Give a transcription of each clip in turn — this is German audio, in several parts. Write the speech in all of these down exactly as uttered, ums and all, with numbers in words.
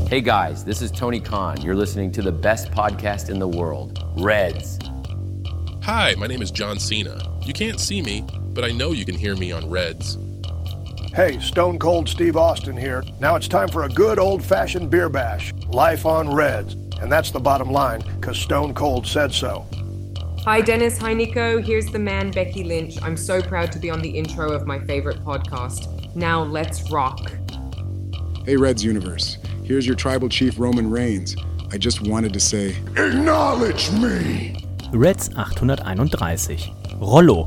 Hey guys, this is Tony Khan. You're listening to the best podcast in the world, Reds. Hi, my name is John Cena. You can't see me, but I know you can hear me on Reds. Hey, Stone Cold Steve Austin here. Now it's time for a good old-fashioned beer bash. Life on Reds. And that's the bottom line, because Stone Cold said so. Hi Dennis, hi Nico. Here's the man, Becky Lynch. I'm so proud to be on the intro of my favorite podcast. Now let's rock. Hey Reds Universe. Here's your tribal chief Roman Reigns. I just wanted to say, acknowledge me! Reds achthunderteinunddreißig. Rollo.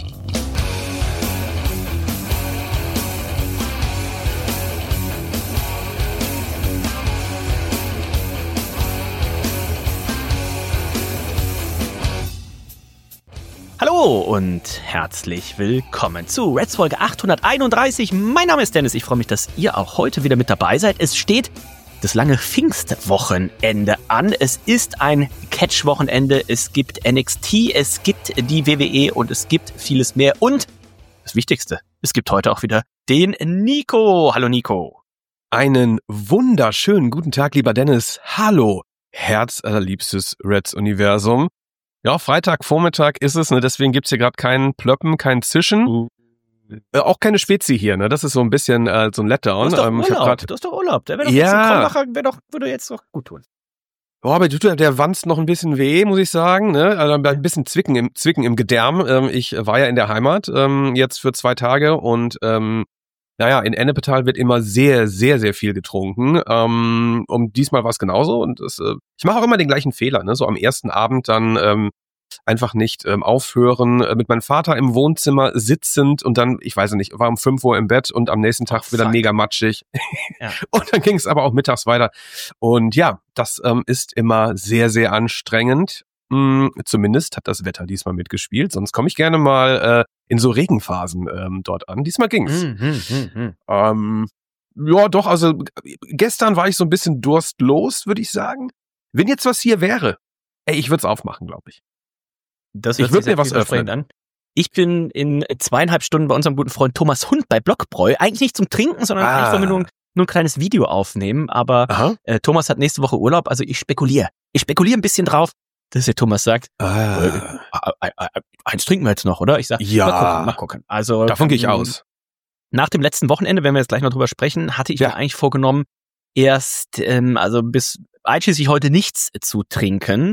Hallo und herzlich willkommen zu Reds Folge achthunderteinunddreißig. Mein Name ist Dennis, ich freue mich, dass ihr auch heute wieder mit dabei seid. Es steht das lange Pfingstwochenende an. Es ist ein Catch-Wochenende, es gibt N X T, es gibt die W W E und es gibt vieles mehr. Und das Wichtigste, es gibt heute auch wieder den Nico. Hallo Nico. Einen wunderschönen guten Tag, lieber Dennis. Hallo, herzallerliebstes Reds-Universum. Ja, Freitagvormittag ist es, ne? Deswegen gibt's hier gerade keinen Plöppen, kein Zischen. Uh. Äh, auch keine Spezi hier, ne? Das ist so ein bisschen äh, so ein Letdown. Du hast doch ähm, Urlaub, ich hab grad, du hast doch Urlaub. Der wäre doch ja. jetzt ein wäre doch, würde jetzt doch gut tun. Boah, aber der, der wanzt noch ein bisschen weh, muss ich sagen, ne? Also ein bisschen Zwicken im, Zwicken im Gedärm. Ähm, ich war ja in der Heimat ähm, jetzt für zwei Tage und ähm, naja, in Ennepetal wird immer sehr, sehr, sehr viel getrunken. Ähm, um diesmal war es genauso und das, äh, ich mache auch immer den gleichen Fehler, ne? So am ersten Abend dann ähm, einfach nicht ähm, aufhören, äh, mit meinem Vater im Wohnzimmer sitzend und dann, ich weiß nicht, war um fünf Uhr im Bett und am nächsten Tag oh, wieder mega matschig. Ja. Und dann ging es aber auch mittags weiter. Und ja, das ähm, ist immer sehr, sehr anstrengend. Hm, zumindest hat das Wetter diesmal mitgespielt, sonst komme ich gerne mal äh, in so Regenphasen ähm, dort an. Diesmal ging's. Hm, hm, hm, hm. Ähm, ja, doch, also gestern war ich so ein bisschen durstlos, würde ich sagen. Wenn jetzt was hier wäre, ey, ich würde es aufmachen, glaube ich. Das ich würde mir was öffnen. An. Ich bin in zweieinhalb Stunden bei unserem guten Freund Thomas Hund bei Blockbräu. Eigentlich nicht zum Trinken, sondern ah. eigentlich wollen wir nur ein, nur ein kleines Video aufnehmen. Aber äh, Thomas hat nächste Woche Urlaub, also ich spekuliere. Ich spekuliere ein bisschen drauf, dass der Thomas sagt, ah. äh, äh, äh, eins trinken wir jetzt noch, oder? Ich sage, ja. mal gucken, mal gucken. Also, davon gehe ich aus. Nach dem letzten Wochenende, wenn wir jetzt gleich noch drüber sprechen, hatte ich ja. mir eigentlich vorgenommen, erst, ähm, also bis einschließlich heute nichts zu trinken.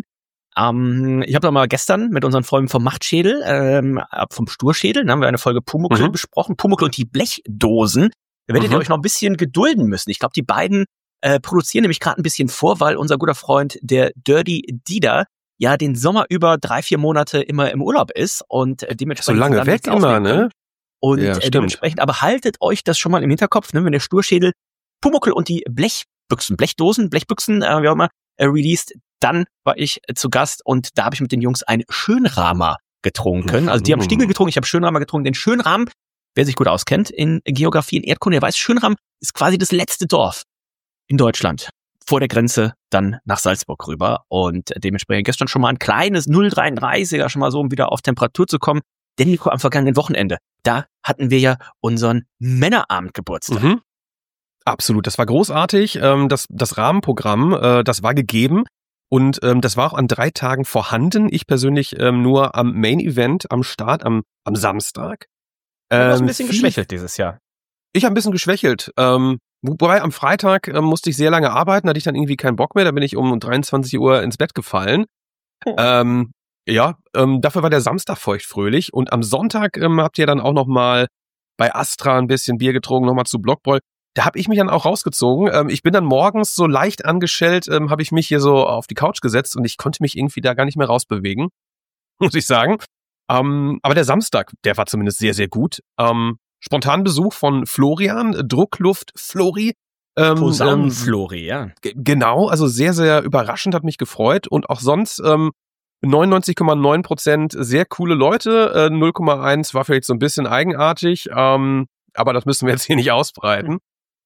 Ähm, ich habe doch mal gestern mit unseren Freunden vom Machtschädel, ähm, vom Sturschädel, dann haben wir eine Folge Pumuckl mhm. besprochen, Pumuckl und die Blechdosen. Da werdet mhm. ihr euch noch ein bisschen gedulden müssen. Ich glaube, die beiden äh, produzieren nämlich gerade ein bisschen vor, weil unser guter Freund, der Dirty Dieter, ja den Sommer über drei, vier Monate immer im Urlaub ist und äh, dementsprechend... So lange weg immer, ne? Und ja, äh, dementsprechend, aber haltet euch das schon mal im Hinterkopf, ne, wenn der Sturschädel Pumuckl und die Blechbüchsen, Blechdosen, Blechbüchsen, äh, wie auch immer, äh, released, dann war ich zu Gast und da habe ich mit den Jungs einen Schönramer getrunken. Also die haben Stiegel getrunken, ich habe Schönramer getrunken. Den Schönrahm, wer sich gut auskennt in Geografie, in Erdkunde, der weiß, Schönrahm ist quasi das letzte Dorf in Deutschland. Vor der Grenze dann nach Salzburg rüber. Und dementsprechend gestern schon mal ein kleines null Komma dreiunddreißiger, schon mal so, um wieder auf Temperatur zu kommen. Denn Nico, am vergangenen Wochenende, da hatten wir ja unseren Männerabend-Geburtstag. Mhm. Absolut, das war großartig. Das, das Rahmenprogramm, das war gegeben. Und ähm, das war auch an drei Tagen vorhanden. Ich persönlich ähm, nur am Main-Event, am Start, am, am Samstag. Ähm, du hast ein bisschen viel, geschwächelt dieses Jahr. Ich habe ein bisschen geschwächelt. Ähm, wobei am Freitag ähm, musste ich sehr lange arbeiten, hatte ich dann irgendwie keinen Bock mehr. Da bin ich um dreiundzwanzig Uhr ins Bett gefallen. Oh. Ähm, ja, ähm, dafür war der Samstag feuchtfröhlich. Und am Sonntag ähm, habt ihr dann auch noch mal bei Astra ein bisschen Bier getrunken, noch mal zu Blockbräu. Da habe ich mich dann auch rausgezogen. Ähm, ich bin dann morgens so leicht angeschellt, ähm, habe ich mich hier so auf die Couch gesetzt und ich konnte mich irgendwie da gar nicht mehr rausbewegen, muss ich sagen. Ähm, aber der Samstag, der war zumindest sehr, sehr gut. Ähm, spontan Besuch von Florian, Druckluft Flori. Ähm, Posaun Flori, ja. G- genau, also sehr, sehr überraschend, hat mich gefreut. Und auch sonst ähm, neunundneunzig Komma neun Prozent sehr coole Leute. Äh, null Komma eins war vielleicht so ein bisschen eigenartig, ähm, aber das müssen wir jetzt hier nicht ausbreiten.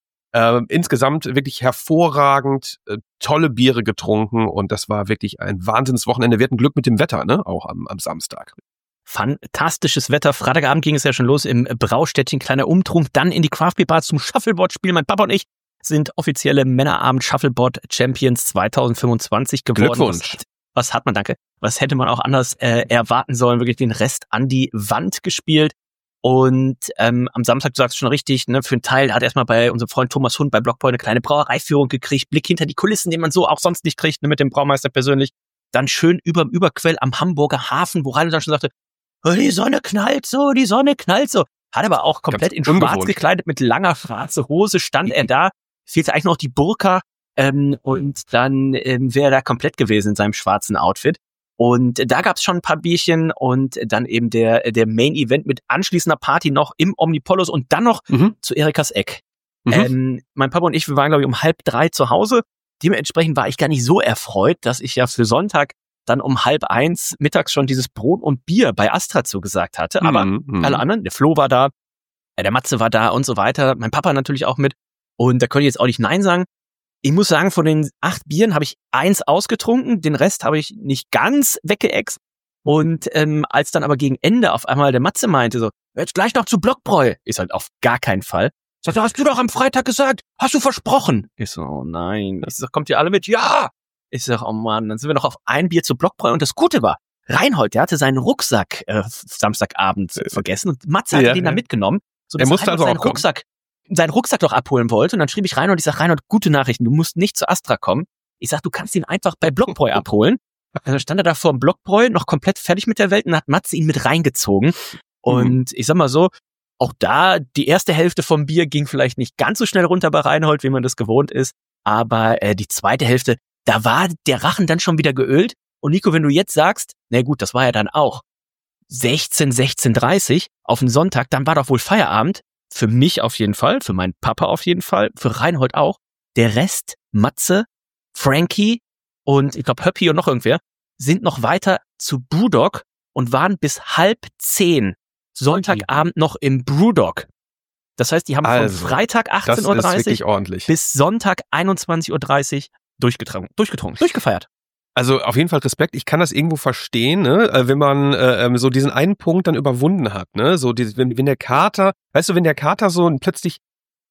Äh, insgesamt wirklich hervorragend, äh, tolle Biere getrunken und das war wirklich ein Wahnsinnswochenende. Wir hatten Glück mit dem Wetter, ne? Auch am, am Samstag. Fantastisches Wetter. Freitagabend ging es ja schon los im Braustädtchen, kleiner Umtrunk, dann in die Craft Beer Bar zum Shuffleboard spielen, mein Papa und ich. sind offizielle Männerabend Shuffleboard Champions zwanzig fünfundzwanzig geworden. Glückwunsch. Was, was hat man, danke, was hätte man auch anders äh, erwarten sollen, wirklich den Rest an die Wand gespielt. Und ähm, am Samstag, du sagst schon richtig, ne, für einen Teil hat erstmal bei unserem Freund Thomas Hund bei Blockpoint eine kleine Brauereiführung gekriegt, Blick hinter die Kulissen, den man so auch sonst nicht kriegt, ne, mit dem Braumeister persönlich. Dann schön überm Überquell am Hamburger Hafen, wo Reinhold dann schon sagte, oh, die Sonne knallt so, die Sonne knallt so. Hat aber auch komplett Ganz in ungewohnt. Schwarz gekleidet, mit langer schwarzer Hose stand er da. Fehlte eigentlich noch die Burka ähm, und dann ähm, wäre er da komplett gewesen in seinem schwarzen Outfit. Und da gab's schon ein paar Bierchen und dann eben der der Main Event mit anschließender Party noch im Omnipollos und dann noch mhm. zu Erikas Eck. Mhm. Ähm, mein Papa und ich, wir waren, glaube ich, um halb drei zu Hause. Dementsprechend war ich gar nicht so erfreut, dass ich ja für Sonntag dann um halb eins mittags schon dieses Brot und Bier bei Astra zugesagt hatte. Aber mhm. alle anderen, der Flo war da, der Matze war da und so weiter. Mein Papa natürlich auch mit. Und da konnte ich jetzt auch nicht Nein sagen. Ich muss sagen, von den acht Bieren habe ich eins ausgetrunken, den Rest habe ich nicht ganz weggeext. Und ähm, als dann aber gegen Ende auf einmal der Matze meinte so, jetzt gleich noch zu Blockbräu, ist halt auf gar keinen Fall. Sagt er, hast du doch am Freitag gesagt, hast du versprochen? Ich so, oh nein. Ich sag, kommt ihr alle mit? Ja! Ich sag, oh Mann, dann sind wir noch auf ein Bier zu Blockbräu. Und das Gute war, Reinhold, der hatte seinen Rucksack äh, Samstagabend äh, vergessen und Matze hatte ja, den ja. da mitgenommen. So, er musste also seinen auch Rucksack seinen Rucksack doch abholen wollte. Und dann schrieb ich Reinhold, ich sag, Reinhold, gute Nachrichten, du musst nicht zu Astra kommen. Ich sag, du kannst ihn einfach bei Blockbräu abholen. Dann stand er da vor dem Blockbräu, noch komplett fertig mit der Welt und hat Matze ihn mit reingezogen. Und mhm. ich sag mal so, auch da, die erste Hälfte vom Bier ging vielleicht nicht ganz so schnell runter bei Reinhold, wie man das gewohnt ist. Aber äh, die zweite Hälfte, da war der Rachen dann schon wieder geölt. Und Nico, wenn du jetzt sagst, na gut, das war ja dann auch sechzehn, sechzehn Uhr dreißig auf den Sonntag, dann war doch wohl Feierabend. Für mich auf jeden Fall, für meinen Papa auf jeden Fall, für Reinhold auch. Der Rest, Matze, Frankie und ich glaube Höppi und noch irgendwer, sind noch weiter zu Brewdog und waren bis halb zehn Sonntagabend noch im Brewdog. Das heißt, die haben also, von Freitag achtzehn Uhr dreißig bis Sonntag einundzwanzig Uhr dreißig durchgetrunken, durchgetrunken, durchgefeiert. Also auf jeden Fall Respekt. Ich kann das irgendwo verstehen, ne, wenn man äh, so diesen einen Punkt dann überwunden hat, ne, so dieses, wenn, wenn der Kater, weißt du, wenn der Kater so plötzlich,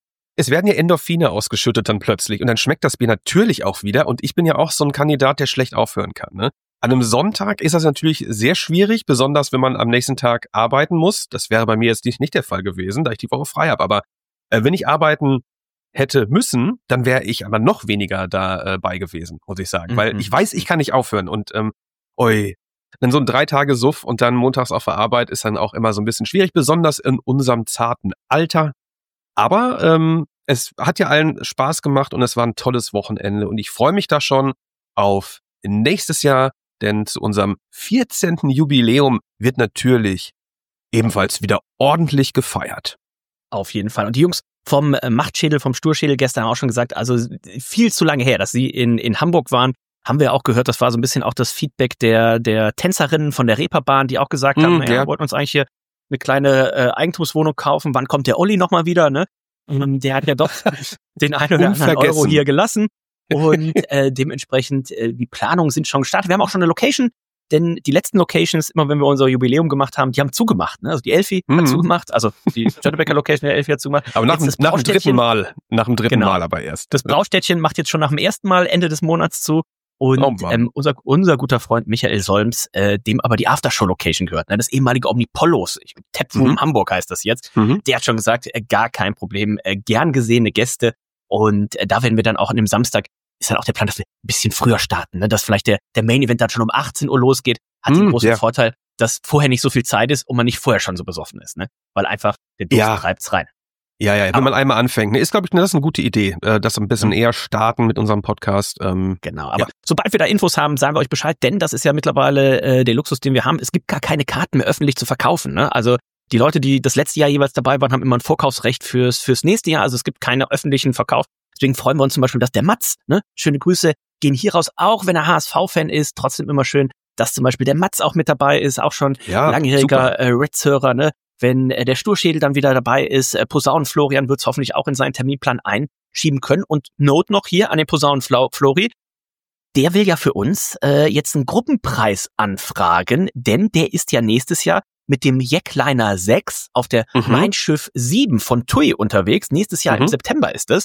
es werden ja Endorphine ausgeschüttet dann plötzlich und dann schmeckt das Bier natürlich auch wieder. Und ich bin ja auch so ein Kandidat, der schlecht aufhören kann, ne. An einem Sonntag ist das natürlich sehr schwierig, besonders wenn man am nächsten Tag arbeiten muss. Das wäre bei mir jetzt nicht, nicht der Fall gewesen, da ich die Woche frei habe. Aber äh, wenn ich arbeiten hätte müssen, dann wäre ich aber noch weniger dabei äh, gewesen, muss ich sagen. Mhm. Weil ich weiß, ich kann nicht aufhören. Und ähm, oi, dann so ein drei Tage Suff und dann montags auf der Arbeit ist dann auch immer so ein bisschen schwierig, besonders in unserem zarten Alter. Aber ähm, es hat ja allen Spaß gemacht und es war ein tolles Wochenende. Und ich freue mich da schon auf nächstes Jahr, denn zu unserem vierzehnten Jubiläum wird natürlich ebenfalls wieder ordentlich gefeiert. Auf jeden Fall. Und die Jungs vom Machtschädel, vom Sturschädel gestern haben auch schon gesagt, also viel zu lange her, dass sie in in Hamburg waren, haben wir auch gehört, das war so ein bisschen auch das Feedback der der Tänzerinnen von der Reeperbahn, die auch gesagt haben, mm, naja, ja. wir wollten uns eigentlich hier eine kleine äh, Eigentumswohnung kaufen, wann kommt der Olli nochmal wieder, ne? Und der hat ja doch den einen oder anderen Euro hier gelassen und äh, dementsprechend, äh, die Planungen sind schon gestartet. Wir haben auch schon eine Location, denn die letzten Locations, immer wenn wir unser Jubiläum gemacht haben, die haben zugemacht. Ne? Also die Elfi mhm. hat zugemacht, also die Störtebecker Location der Elfi hat zugemacht. Aber nach, dem, nach dem dritten Mal, nach dem dritten genau. Mal aber erst. Das Braustädtchen macht jetzt schon nach dem ersten Mal Ende des Monats zu. Und oh ähm, unser, unser guter Freund Michael Solms, äh, dem aber die Aftershow-Location gehört, ne? Das ehemalige Omnipollos, Taproom mhm. Hamburg heißt das jetzt, mhm. der hat schon gesagt, äh, gar kein Problem, äh, gern gesehene Gäste. Und äh, da werden wir dann auch an dem Samstag, ist dann auch der Plan, dass wir ein bisschen früher starten, ne? Dass vielleicht der der Main-Event dann schon um achtzehn Uhr losgeht, hat mm, den großen ja. Vorteil, dass vorher nicht so viel Zeit ist und man nicht vorher schon so besoffen ist, ne? Weil einfach der Durst ja. treibt's rein. Ja, ja, wenn aber man einmal anfängt, ne, ist, glaube ich, ne, das ist eine gute Idee, äh, das ein bisschen mhm. eher starten mit unserem Podcast. Ähm, genau, aber ja. sobald wir da Infos haben, sagen wir euch Bescheid, denn das ist ja mittlerweile äh, der Luxus, den wir haben. Es gibt gar keine Karten mehr öffentlich zu verkaufen, ne? Also die Leute, die das letzte Jahr jeweils dabei waren, haben immer ein Vorkaufsrecht fürs fürs nächste Jahr. Also es gibt keine öffentlichen Verkauf. Deswegen freuen wir uns zum Beispiel, dass der Mats, ne, schöne Grüße, gehen hier raus, auch wenn er H S V-Fan ist, trotzdem immer schön, dass zum Beispiel der Mats auch mit dabei ist, auch schon ja, langjähriger äh, Reds-Hörer, ne? Wenn äh, der Sturschädel dann wieder dabei ist, äh, Posaunen Florian wird es hoffentlich auch in seinen Terminplan einschieben können. Und Note noch hier an den Posaunen Flori, der will ja für uns äh, jetzt einen Gruppenpreis anfragen, denn der ist ja nächstes Jahr mit dem Jackliner sechs auf der mhm. Mein Schiff sieben von T U I unterwegs. Nächstes Jahr mhm. im September ist es.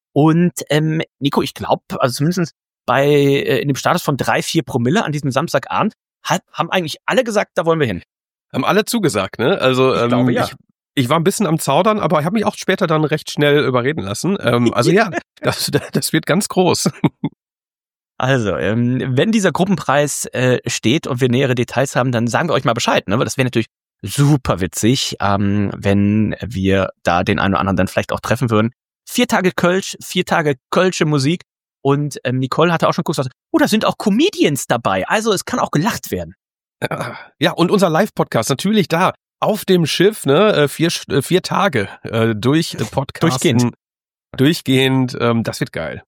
Und ähm, Nico, ich glaube, also zumindest bei äh, in dem Status von drei, vier Promille an diesem Samstagabend hat, haben eigentlich alle gesagt, da wollen wir hin. Haben alle zugesagt, ne? Also Ich ähm, glaube, ja. ich, ich war ein bisschen am Zaudern, aber ich habe mich auch später dann recht schnell überreden lassen. Ähm, also ja, das, das wird ganz groß. Also, ähm, wenn dieser Gruppenpreis äh, steht und wir nähere Details haben, dann sagen wir euch mal Bescheid, ne? Weil das wäre natürlich super witzig, ähm, wenn wir da den einen oder anderen dann vielleicht auch treffen würden. Vier Tage Kölsch, vier Tage Kölsche Musik und ähm, Nicole hatte auch schon geguckt, oh, da sind auch Comedians dabei, also es kann auch gelacht werden. Ja, und unser Live-Podcast natürlich da auf dem Schiff, ne? Vier, vier Tage äh, durch äh, Podcasten. Durchgehend. Durchgehend, ähm, das wird geil.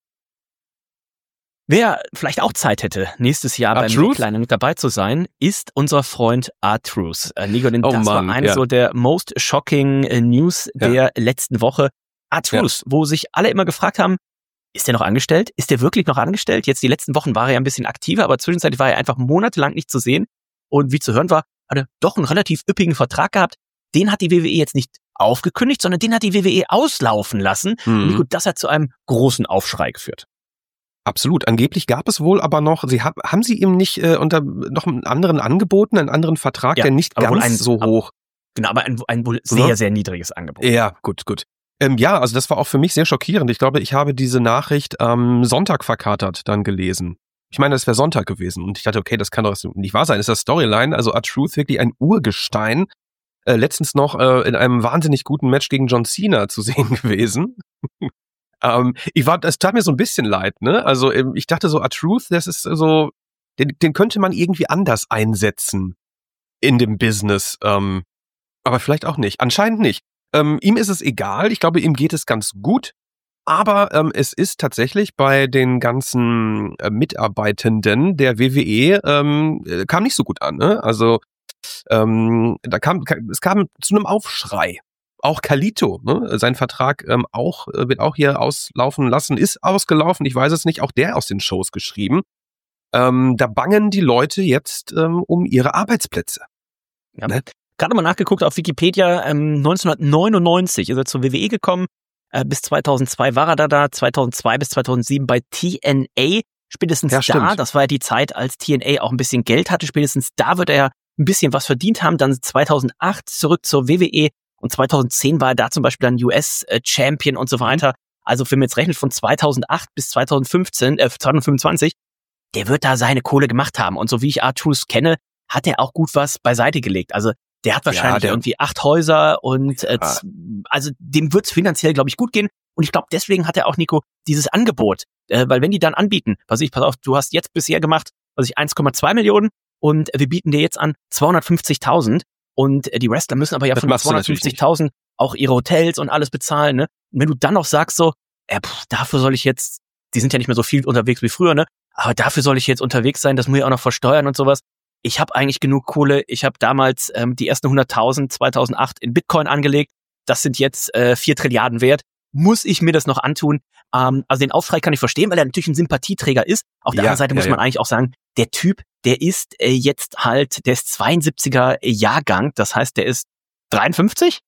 Wer vielleicht auch Zeit hätte, nächstes Jahr beim R-Truth? Kleinen mit dabei zu sein, ist unser Freund R-Truth. Äh, Nico, denn Oh das Mann, war eine ja. so der most shocking äh, News Ja. der letzten Woche. R-Truth, wo sich alle immer gefragt haben, ist der noch angestellt? Ist der wirklich noch angestellt? Jetzt die letzten Wochen war er ja ein bisschen aktiver, aber zwischenzeitlich war er einfach monatelang nicht zu sehen. Und wie zu hören war, hat er doch einen relativ üppigen Vertrag gehabt. Den hat die W W E jetzt nicht aufgekündigt, sondern den hat die W W E auslaufen lassen. Mhm. Und Nico, das hat zu einem großen Aufschrei geführt. Absolut. Angeblich gab es wohl aber noch, sie hab, haben sie ihm nicht äh, unter noch einen anderen angeboten, einen anderen Vertrag, Ja, der nicht aber wohl ganz ein- so ab- hoch. Genau, aber ein, ein wohl sehr, Ja. sehr niedriges Angebot. Ja, gut, gut. Ähm, ja, also das war auch für mich sehr schockierend. Ich glaube, ich habe diese Nachricht am Sonntag verkatert dann gelesen. Ich meine, das wäre Sonntag gewesen. Und ich dachte, okay, das kann doch nicht wahr sein. Ist das Storyline? Also R-Truth wirklich ein Urgestein. Äh, letztens noch äh, in einem wahnsinnig guten Match gegen John Cena zu sehen gewesen. ähm, ich war, das tat mir so ein bisschen leid, ne? Also ähm, ich dachte so, R-Truth, das ist so, den, den könnte man irgendwie anders einsetzen in dem Business. Ähm, aber vielleicht auch nicht. Anscheinend nicht. Ähm, ihm ist es egal. Ich glaube, ihm geht es ganz gut. Aber ähm, es ist tatsächlich bei den ganzen äh, Mitarbeitenden der W W E ähm, äh, kam nicht so gut an. Ne? Also ähm, da kam, ka- es kam zu einem Aufschrei. Auch Carlito, ne? Sein Vertrag ähm, auch äh, wird auch hier auslaufen lassen, ist ausgelaufen. Ich weiß es nicht. Auch der aus den Shows geschrieben. Ähm, da bangen die Leute jetzt ähm, um ihre Arbeitsplätze. Ja. Ne? Gerade mal nachgeguckt auf Wikipedia, ähm, neunzehnhundertneunundneunzig ist er zur W W E gekommen, äh, bis zweitausendzwei war er da da, zweitausendzwei bis zweitausendsieben bei T N A, spätestens Ja, da, stimmt. das war ja die Zeit, als T N A auch ein bisschen Geld hatte, spätestens da wird er ja ein bisschen was verdient haben, dann zweitausendacht zurück zur W W E und zweitausendzehn war er da zum Beispiel dann U S-Champion und so weiter, also wenn man jetzt rechnet von zweitausendacht bis zweitausendfünfzehn, äh, zweitausendfünfundzwanzig, der wird da seine Kohle gemacht haben und so wie ich R-Truth kenne, hat er auch gut was beiseite gelegt, also der hat wahrscheinlich der- irgendwie acht Häuser und äh, Ja. z- also dem wird's finanziell, glaube ich, gut gehen. Und ich glaube, deswegen hat er auch, Nico, dieses Angebot. Äh, weil wenn die dann anbieten, was ich, pass auf, du hast jetzt bisher gemacht, was ich, eins Komma zwei Millionen und wir bieten dir jetzt an zweihundertfünfzigtausend und äh, die Wrestler müssen aber ja Das von machst du natürlich zweihundertfünfzigtausend auch ihre Hotels und alles bezahlen. Ne? Und wenn du dann noch sagst so, äh, pff, dafür soll ich jetzt, die sind ja nicht mehr so viel unterwegs wie früher, ne? Aber dafür soll ich jetzt unterwegs sein, das muss ich auch noch versteuern und sowas. Ich habe eigentlich genug Kohle. Ich habe damals ähm, die ersten hunderttausend zweitausendacht in Bitcoin angelegt. Das sind jetzt äh, vier Trilliarden wert. Muss ich mir das noch antun? Ähm, also den Aufschrei kann ich verstehen, weil er natürlich ein Sympathieträger ist. Auf der Ja, anderen Seite ja, muss man ja. eigentlich auch sagen, der Typ, der ist äh, jetzt halt, der ist zweiundsiebziger Jahrgang. Das heißt, der ist dreiundfünfzig?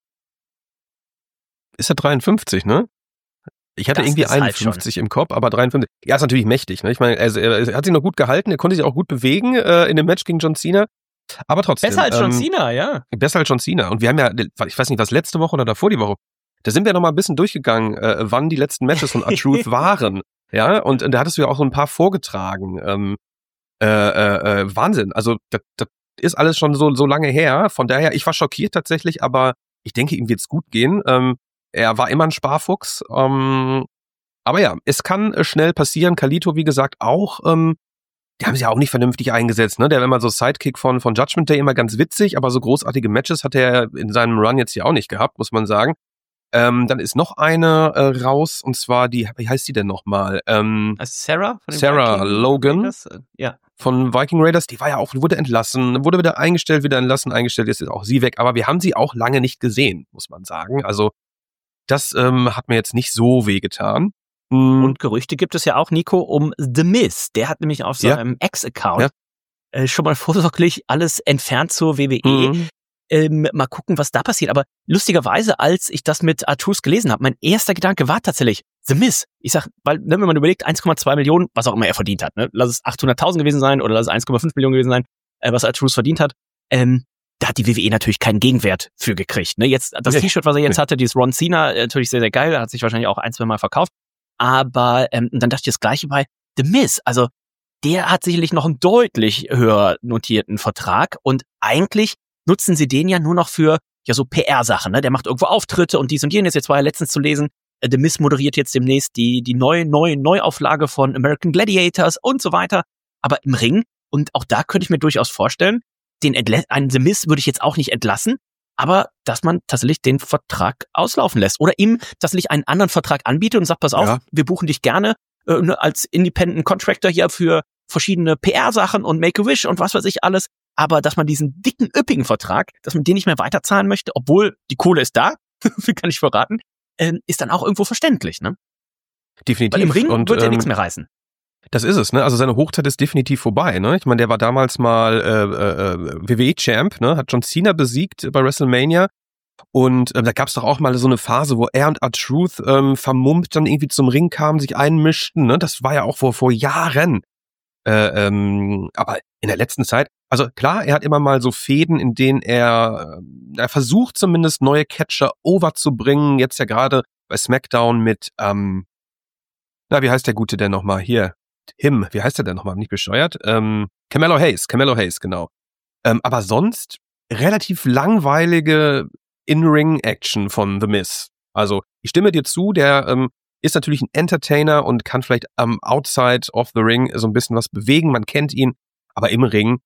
Ist er dreiundfünfzig, ne? Ich hatte Das irgendwie ist halt einundfünfzig im Kopf, aber dreiundfünfzig. Ja, ist natürlich mächtig, ne? Ich meine, also, er hat sich noch gut gehalten, er konnte sich auch gut bewegen äh, in dem Match gegen John Cena. Aber trotzdem. Besser als John ähm, Cena, ja. Besser als John Cena. Und wir haben ja, ich weiß nicht, was letzte Woche oder davor die Woche, da sind wir noch mal ein bisschen durchgegangen, äh, wann die letzten Matches von R-Truth waren. Ja, und, und da hattest du ja auch so ein paar vorgetragen. Ähm, äh, äh, äh, Wahnsinn. Also, das, das ist alles schon so, so lange her. Von daher, ich war schockiert tatsächlich, aber ich denke, ihm wird's gut gehen. Ähm, er war immer ein Sparfuchs. Ähm, aber ja, es kann äh, schnell passieren. Carlito, wie gesagt, auch. Ähm, die haben sie ja auch nicht vernünftig eingesetzt, ne? Der war immer so Sidekick von, von Judgment Day, immer ganz witzig, aber so großartige Matches hat er in seinem Run jetzt hier auch nicht gehabt, muss man sagen. Ähm, dann ist noch eine äh, raus, und zwar die, wie heißt die denn nochmal? Ähm, Also Sarah? Von den Sarah Viking Logan. Raiders? Äh, Ja. von Viking Raiders, die war ja auch, wurde entlassen, wurde wieder eingestellt, wieder entlassen, eingestellt, jetzt ist auch sie weg, aber wir haben sie auch lange nicht gesehen, muss man sagen. Also das ähm, hat mir jetzt nicht so wehgetan. Mhm. Und Gerüchte gibt es ja auch, Nico, um The Miz. Der hat nämlich auf Ja. seinem Ex-Account Ja. äh, schon mal vorsorglich alles entfernt zur W W E. Mhm. Ähm, mal gucken, was da passiert. Aber lustigerweise, als ich das mit R-Truth gelesen habe, mein erster Gedanke war tatsächlich, The Miz, ich sag, weil, ne, wenn man überlegt, eins Komma zwei Millionen, was auch immer er verdient hat, ne, lass es achthunderttausend gewesen sein oder lass es eins Komma fünf Millionen gewesen sein, äh, was R-Truth verdient hat, ähm, da hat die W W E natürlich keinen Gegenwert für gekriegt. Ne? Jetzt das nee. T-Shirt, was er jetzt nee. hatte, dieses Ron Cena, natürlich sehr, sehr geil, hat sich wahrscheinlich auch ein, zwei Mal verkauft. Aber ähm, dann dachte ich das Gleiche bei The Miz. Also der hat sicherlich noch einen deutlich höher notierten Vertrag und eigentlich nutzen sie den ja nur noch für ja so P R-Sachen. Ne? Der macht irgendwo Auftritte und dies und jenes. Jetzt war ja letztens zu lesen, äh, The Miz moderiert jetzt demnächst die die neue neue Neuauflage von American Gladiators und so weiter. Aber im Ring, und auch da könnte ich mir durchaus vorstellen, den Entla- einen The Miz würde ich jetzt auch nicht entlassen, aber dass man tatsächlich den Vertrag auslaufen lässt oder ihm tatsächlich einen anderen Vertrag anbietet und sagt, pass auf, ja. wir buchen dich gerne äh, als Independent Contractor hier für verschiedene P R-Sachen und Make-A-Wish und was weiß ich alles, aber dass man diesen dicken, üppigen Vertrag, dass man den nicht mehr weiterzahlen möchte, obwohl die Kohle ist da, kann ich verraten, äh, ist dann auch irgendwo verständlich, ne? Definitiv. Weil im Ring und, wird ja ähm, nichts mehr reißen. Das ist es, ne? Also seine Hochzeit ist definitiv vorbei, ne? Ich meine, der war damals mal äh, äh, W W E-Champ, ne? Hat John Cena besiegt bei WrestleMania. Und äh, da gab's doch auch mal so eine Phase, wo er und R-Truth ähm, vermummt dann irgendwie zum Ring kamen, sich einmischten, ne? Das war ja auch vor vor Jahren. Äh, ähm, aber in der letzten Zeit, also klar, er hat immer mal so Fäden, in denen er, äh, er versucht zumindest neue Catcher over zu bringen. Jetzt ja gerade bei SmackDown mit, ähm, na, wie heißt der Gute denn nochmal hier? Him, wie heißt der denn nochmal? Nicht bescheuert? Ähm, Carmelo Hayes, Carmelo Hayes, genau. Ähm, aber sonst relativ langweilige In-Ring-Action von The Miz. Also, ich stimme dir zu, der ähm, ist natürlich ein Entertainer und kann vielleicht am um, Outside of the Ring so ein bisschen was bewegen, man kennt ihn, aber im Ring,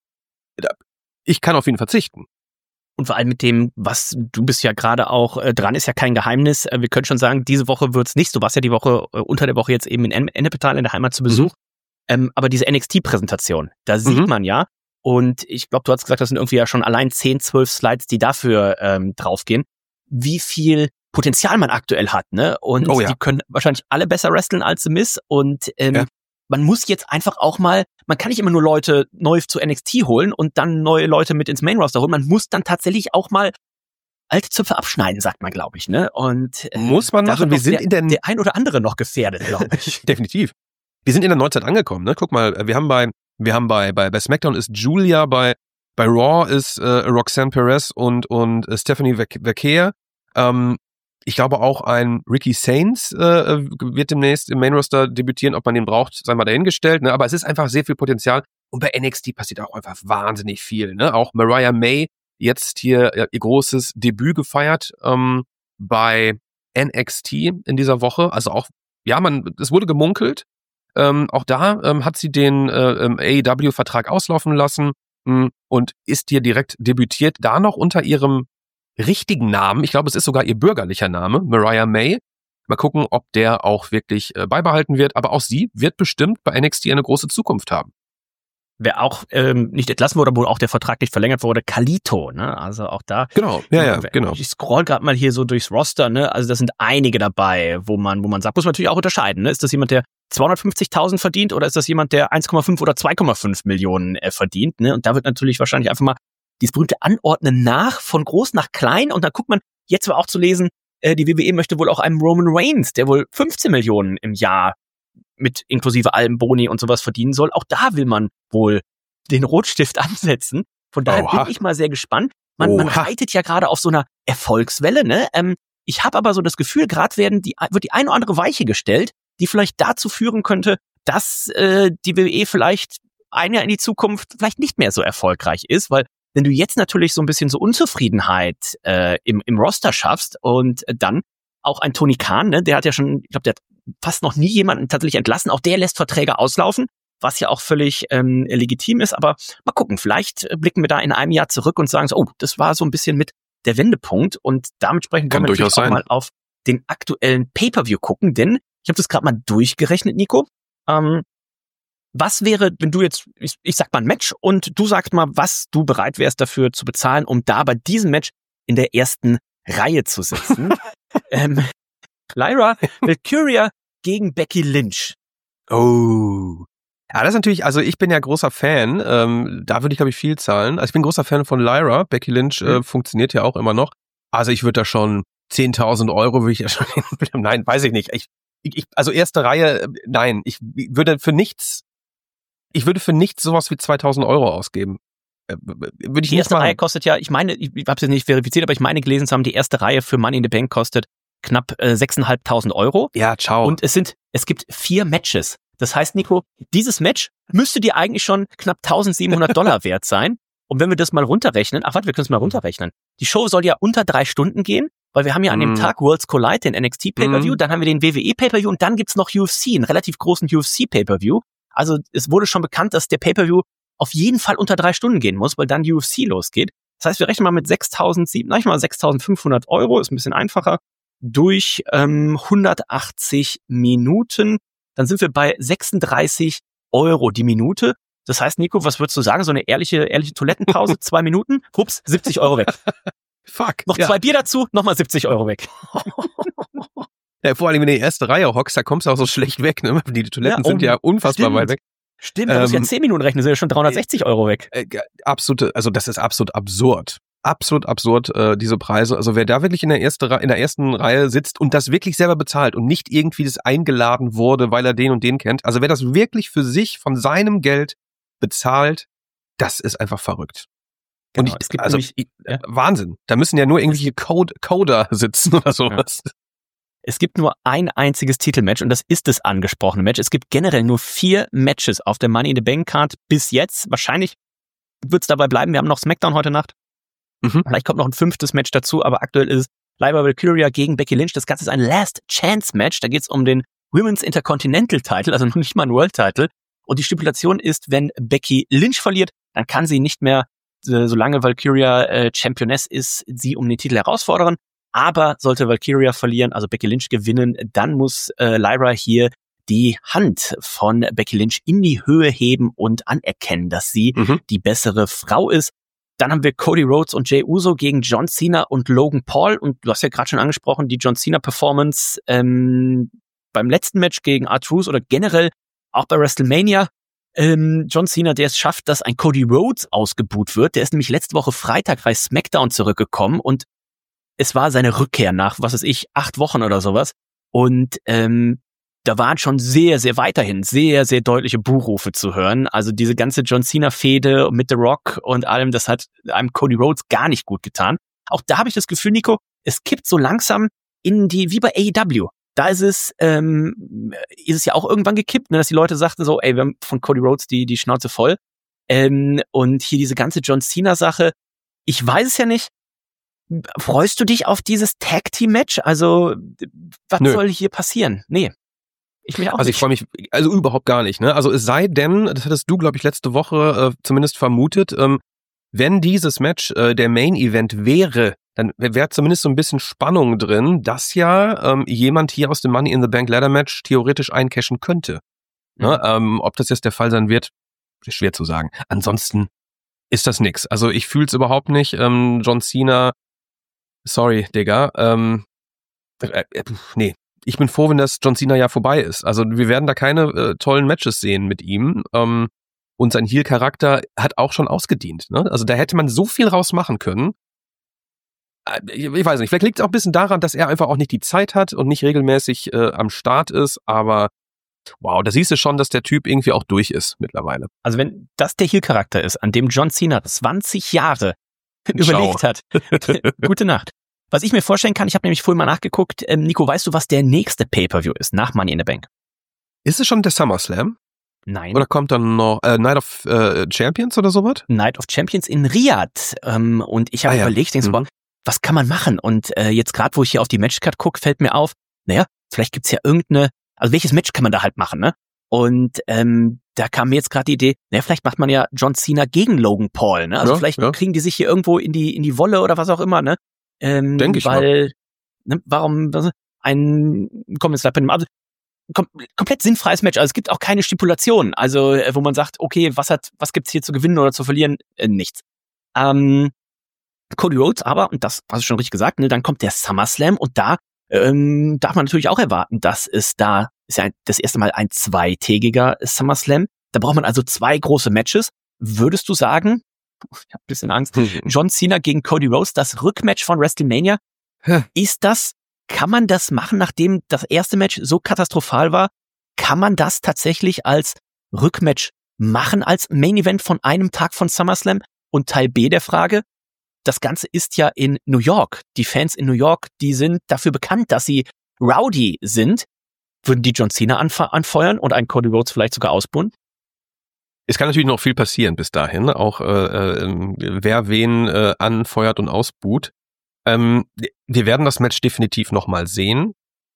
ich kann auf ihn verzichten. Und vor allem mit dem, was du bist ja gerade auch äh, dran, ist ja kein Geheimnis. Äh, wir können schon sagen, diese Woche wird's nicht. Du warst ja die Woche, äh, unter der Woche jetzt eben in Ennepetal in der Heimat zu Besuch. Mhm. Ähm, aber diese N X T-Präsentation, da sieht mhm. man ja, und ich glaube, du hast gesagt, das sind irgendwie ja schon allein zehn, zwölf Slides, die dafür ähm, draufgehen, wie viel Potenzial man aktuell hat, ne? Und oh, ja. die können wahrscheinlich alle besser wresteln als The Miz. Und ähm, ja. man muss jetzt einfach auch mal, man kann nicht immer nur Leute neu zu N X T holen und dann neue Leute mit ins Main-Roster holen. Man muss dann tatsächlich auch mal alte Zöpfe abschneiden, sagt man, glaube ich, ne? Und äh, muss man machen. Wir sind der, in der, der ein oder andere noch gefährdet, glaube ich. Definitiv. Wir sind in der Neuzeit angekommen, ne? Guck mal, wir haben bei, wir haben bei, bei, bei SmackDown ist Julia, bei, bei Raw ist äh, Roxanne Perez und, und äh, Stephanie Vaquer. Ähm, ich glaube auch ein Ricky Sainz äh, wird demnächst im Main-Roster debütieren, ob man den braucht, sei mal dahingestellt, ne? Aber es ist einfach sehr viel Potenzial und bei N X T passiert auch einfach wahnsinnig viel, ne? Auch Mariah May jetzt hier ja, ihr großes Debüt gefeiert ähm, bei N X T in dieser Woche, also auch, ja, man, es wurde gemunkelt. Ähm, auch da ähm, hat sie den äh, A E W-Vertrag auslaufen lassen mh, und ist hier direkt debütiert, da noch unter ihrem richtigen Namen. Ich glaube, es ist sogar ihr bürgerlicher Name, Mariah May. Mal gucken, ob der auch wirklich äh, beibehalten wird. Aber auch sie wird bestimmt bei N X T eine große Zukunft haben. Wer auch ähm, nicht entlassen wurde, wo auch der Vertrag nicht verlängert wurde, Kalito, ne? Also auch da. Genau, ja, ja, genau. Ich scroll gerade mal hier so durchs Roster, ne? Also das sind einige dabei, wo man, wo man sagt, muss man natürlich auch unterscheiden, ne? Ist das jemand, der zweihundertfünfzigtausend verdient oder ist das jemand, der eins Komma fünf oder zwei Komma fünf Millionen äh, verdient, ne? Und da wird natürlich wahrscheinlich einfach mal dieses berühmte Anordnen nach, von groß nach klein, und dann guckt man, jetzt war auch zu lesen, äh, die W W E möchte wohl auch einem Roman Reigns, der wohl fünfzehn Millionen im Jahr mit inklusive allem Boni und sowas verdienen soll. Auch da will man wohl den Rotstift ansetzen. Von daher Oha. bin ich mal sehr gespannt. Man, man reitet ja gerade auf so einer Erfolgswelle, ne? Ähm, ich habe aber so das Gefühl, gerade werden die, wird die eine oder andere Weiche gestellt, die vielleicht dazu führen könnte, dass äh, die W W E vielleicht ein Jahr in die Zukunft vielleicht nicht mehr so erfolgreich ist, weil wenn du jetzt natürlich so ein bisschen so Unzufriedenheit äh, im, im Roster schaffst und dann auch ein Tony Khan, ne, der hat ja schon, ich glaube, der hat fast noch nie jemanden tatsächlich entlassen, auch der lässt Verträge auslaufen, was ja auch völlig ähm, legitim ist, aber mal gucken, vielleicht blicken wir da in einem Jahr zurück und sagen so, oh, das war so ein bisschen mit der Wendepunkt, und damit sprechen können wir natürlich auch mal auf den aktuellen Pay-Per-View gucken, denn ich habe das gerade mal durchgerechnet, Nico. Ähm, was wäre, wenn du jetzt, ich, ich sag mal ein Match und du sagst mal, was du bereit wärst dafür zu bezahlen, um da bei diesem Match in der ersten Reihe zu sitzen? ähm, Lyra Valkyria gegen Becky Lynch. Oh. Ja, das ist natürlich, also ich bin ja großer Fan, ähm, da würde ich, glaube ich, viel zahlen. Also ich bin großer Fan von Lyra. Becky Lynch äh, mhm. funktioniert ja auch immer noch. Also ich würde da schon zehntausend Euro würde ich ja schon, nein, weiß ich nicht. Ich, ich, also erste Reihe, nein, ich würde für nichts, ich würde für nichts sowas wie zweitausend Euro ausgeben. Würde ich die nicht erste machen. Reihe kostet ja, ich meine, ich habe es jetzt nicht verifiziert, aber ich meine gelesen zu haben, die erste Reihe für Money in the Bank kostet knapp äh, sechstausendfünfhundert Euro. Ja, ciao. Und es sind, es gibt vier Matches. Das heißt, Nico, dieses Match müsste dir eigentlich schon knapp eintausendsiebenhundert Dollar wert sein. Und wenn wir das mal runterrechnen, ach warte, wir können es mal runterrechnen. Die Show soll ja unter drei Stunden gehen, weil wir haben ja an dem Mm. Tag Worlds Collide, den N X T Pay-Per-View, Mm. dann haben wir den W W E Pay-Per-View und dann gibt's noch U F C, einen relativ großen U F C Pay-Per-View. Also es wurde schon bekannt, dass der Pay-Per-View auf jeden Fall unter drei Stunden gehen muss, weil dann U F C losgeht. Das heißt, wir rechnen mal mit sechstausendsiebenhundert, mal sechstausendfünfhundert Euro, ist ein bisschen einfacher, durch ähm, hundertachtzig Minuten. Dann sind wir bei sechsunddreißig Euro die Minute. Das heißt, Nico, was würdest du sagen? So eine ehrliche, ehrliche Toilettenpause, zwei Minuten, hups, siebzig Euro weg. Fuck. Noch ja. zwei Bier dazu, nochmal siebzig Euro weg. Ja, vor allem, wenn du in die erste Reihe hockst, da kommst du auch so schlecht weg, ne? Die Toiletten Ja, sind oh, ja unfassbar stimmt. weit weg. Stimmt, da musst du ja Ähm, zehn Minuten rechnen, sind ja schon dreihundertsechzig Euro weg. Äh, absolute, also das ist absolut absurd. Absolut absurd, äh, diese Preise. Also wer da wirklich in der, erste, in der ersten Reihe sitzt und das wirklich selber bezahlt und nicht irgendwie das eingeladen wurde, weil er den und den kennt, also wer das wirklich für sich von seinem Geld bezahlt, das ist einfach verrückt. Und Genau, ich, es gibt also nämlich- ich, ja. Wahnsinn. Da müssen ja nur irgendwelche Code, Coder sitzen oder sowas. Es gibt nur ein einziges Titelmatch und das ist das angesprochene Match. Es gibt generell nur vier Matches auf der Money in the Bank Card bis jetzt. Wahrscheinlich wird es dabei bleiben. Wir haben noch SmackDown heute Nacht. Mhm. Vielleicht kommt noch ein fünftes Match dazu, aber aktuell ist es Lyra Valkyria gegen Becky Lynch. Das Ganze ist ein Last Chance Match. Da geht es um den Women's Intercontinental Title, also noch nicht mal ein World Title. Und die Stipulation ist, wenn Becky Lynch verliert, dann kann sie nicht mehr, äh, solange Valkyria äh, Championess ist, sie um den Titel herausfordern. Aber sollte Valkyria verlieren, also Becky Lynch gewinnen, dann muss äh, Lyra hier die Hand von Becky Lynch in die Höhe heben und anerkennen, dass sie Mhm. die bessere Frau ist. Dann haben wir Cody Rhodes und Jey Uso gegen John Cena und Logan Paul. Und du hast ja gerade schon angesprochen, die John Cena-Performance ähm, beim letzten Match gegen R-Truth oder generell auch bei WrestleMania. Ähm, John Cena, der es schafft, dass ein Cody Rhodes ausgebuht wird. Der ist nämlich letzte Woche Freitag bei SmackDown zurückgekommen und es war seine Rückkehr nach, was weiß ich, acht Wochen oder sowas. Und ähm, da waren schon sehr, sehr weiterhin sehr, sehr deutliche Buhrufe zu hören. Also diese ganze John Cena-Fehde mit The Rock und allem, das hat einem Cody Rhodes gar nicht gut getan. Auch da habe ich das Gefühl, Nico, es kippt so langsam in die, wie bei A E W. Da ist es, ähm, ist es ja auch irgendwann gekippt, ne, dass die Leute sagten so, ey, wir haben von Cody Rhodes die, die Schnauze voll. Ähm, und hier diese ganze John Cena-Sache, ich weiß es ja nicht. Freust du dich auf dieses Tag-Team-Match? Also, was Nö. soll hier passieren? Nee. Ich mich auch Also ich nicht. freue mich, also überhaupt gar nicht. Ne? Also es sei denn, das hattest du, glaube ich, letzte Woche äh, zumindest vermutet, ähm, wenn dieses Match äh, der Main-Event wäre, dann wäre zumindest so ein bisschen Spannung drin, dass ja ähm, jemand hier aus dem Money in the Bank Ladder Match theoretisch eincashen könnte. Ne? Ähm, ob das jetzt der Fall sein wird, ist schwer zu sagen. Ansonsten ist das nix. Also ich fühle es überhaupt nicht. Ähm, John Cena, sorry, Digga. Ähm, äh, äh, nee. Ich bin froh, wenn das John Cena ja vorbei ist. Also wir werden da keine äh, tollen Matches sehen mit ihm. Ähm, und sein Heel-Charakter hat auch schon ausgedient. Ne? Also da hätte man so viel rausmachen können. Äh, ich, ich weiß nicht, vielleicht liegt es auch ein bisschen daran, dass er einfach auch nicht die Zeit hat und nicht regelmäßig äh, am Start ist. Aber wow, da siehst du schon, dass der Typ irgendwie auch durch ist mittlerweile. Also wenn das der Heel-Charakter ist, an dem John Cena zwanzig Jahre überlegt hat, gute Nacht. Was ich mir vorstellen kann, ich habe nämlich vorhin mal nachgeguckt, ähm, Nico, weißt du, was der nächste Pay-Per-View ist, nach Money in the Bank? Ist es schon der SummerSlam? Nein. Oder kommt dann noch äh, Night of äh, Champions oder sowas? Night of Champions in Riyadh. Ähm, und ich habe Ah ja. überlegt, denkst, Mhm. boah, was kann man machen? Und äh, jetzt gerade, wo ich hier auf die Matchcard gucke, fällt mir auf, naja, vielleicht gibt's ja irgendeine, also welches Match kann man da halt machen, ne? Und ähm, da kam mir jetzt gerade die Idee, naja, vielleicht macht man ja John Cena gegen Logan Paul, ne? Also Ja, vielleicht ja. kriegen die sich hier irgendwo in die in die Wolle oder was auch immer, ne? Ähm, Denk ich weil, ne, warum was, ein, komm jetzt bleibt also kom komplett sinnfreies Match. Also es gibt auch keine Stipulation, also äh, wo man sagt, okay, was hat, was gibt's hier zu gewinnen oder zu verlieren? Äh, nichts. Ähm, Cody Rhodes aber, und das hast du schon richtig gesagt, ne, dann kommt der SummerSlam und da ähm, darf man natürlich auch erwarten, dass es da, ist ja ein, das erste Mal ein zweitägiger SummerSlam, da braucht man also zwei große Matches. Würdest du sagen, ich habe ein bisschen Angst, John Cena gegen Cody Rhodes, das Rückmatch von WrestleMania, Hä? ist das kann man das machen, nachdem das erste Match so katastrophal war? Kann man das tatsächlich als Rückmatch machen, als Main Event von einem Tag von SummerSlam? Und Teil B der Frage, das Ganze ist ja in New York. Die Fans in New York, die sind dafür bekannt, dass sie rowdy sind. Würden die John Cena anf- anfeuern und einen Cody Rhodes vielleicht sogar ausbuhen? Es kann natürlich noch viel passieren bis dahin, auch äh, äh, wer wen äh, anfeuert und ausbuht. Ähm, wir werden das Match definitiv nochmal sehen.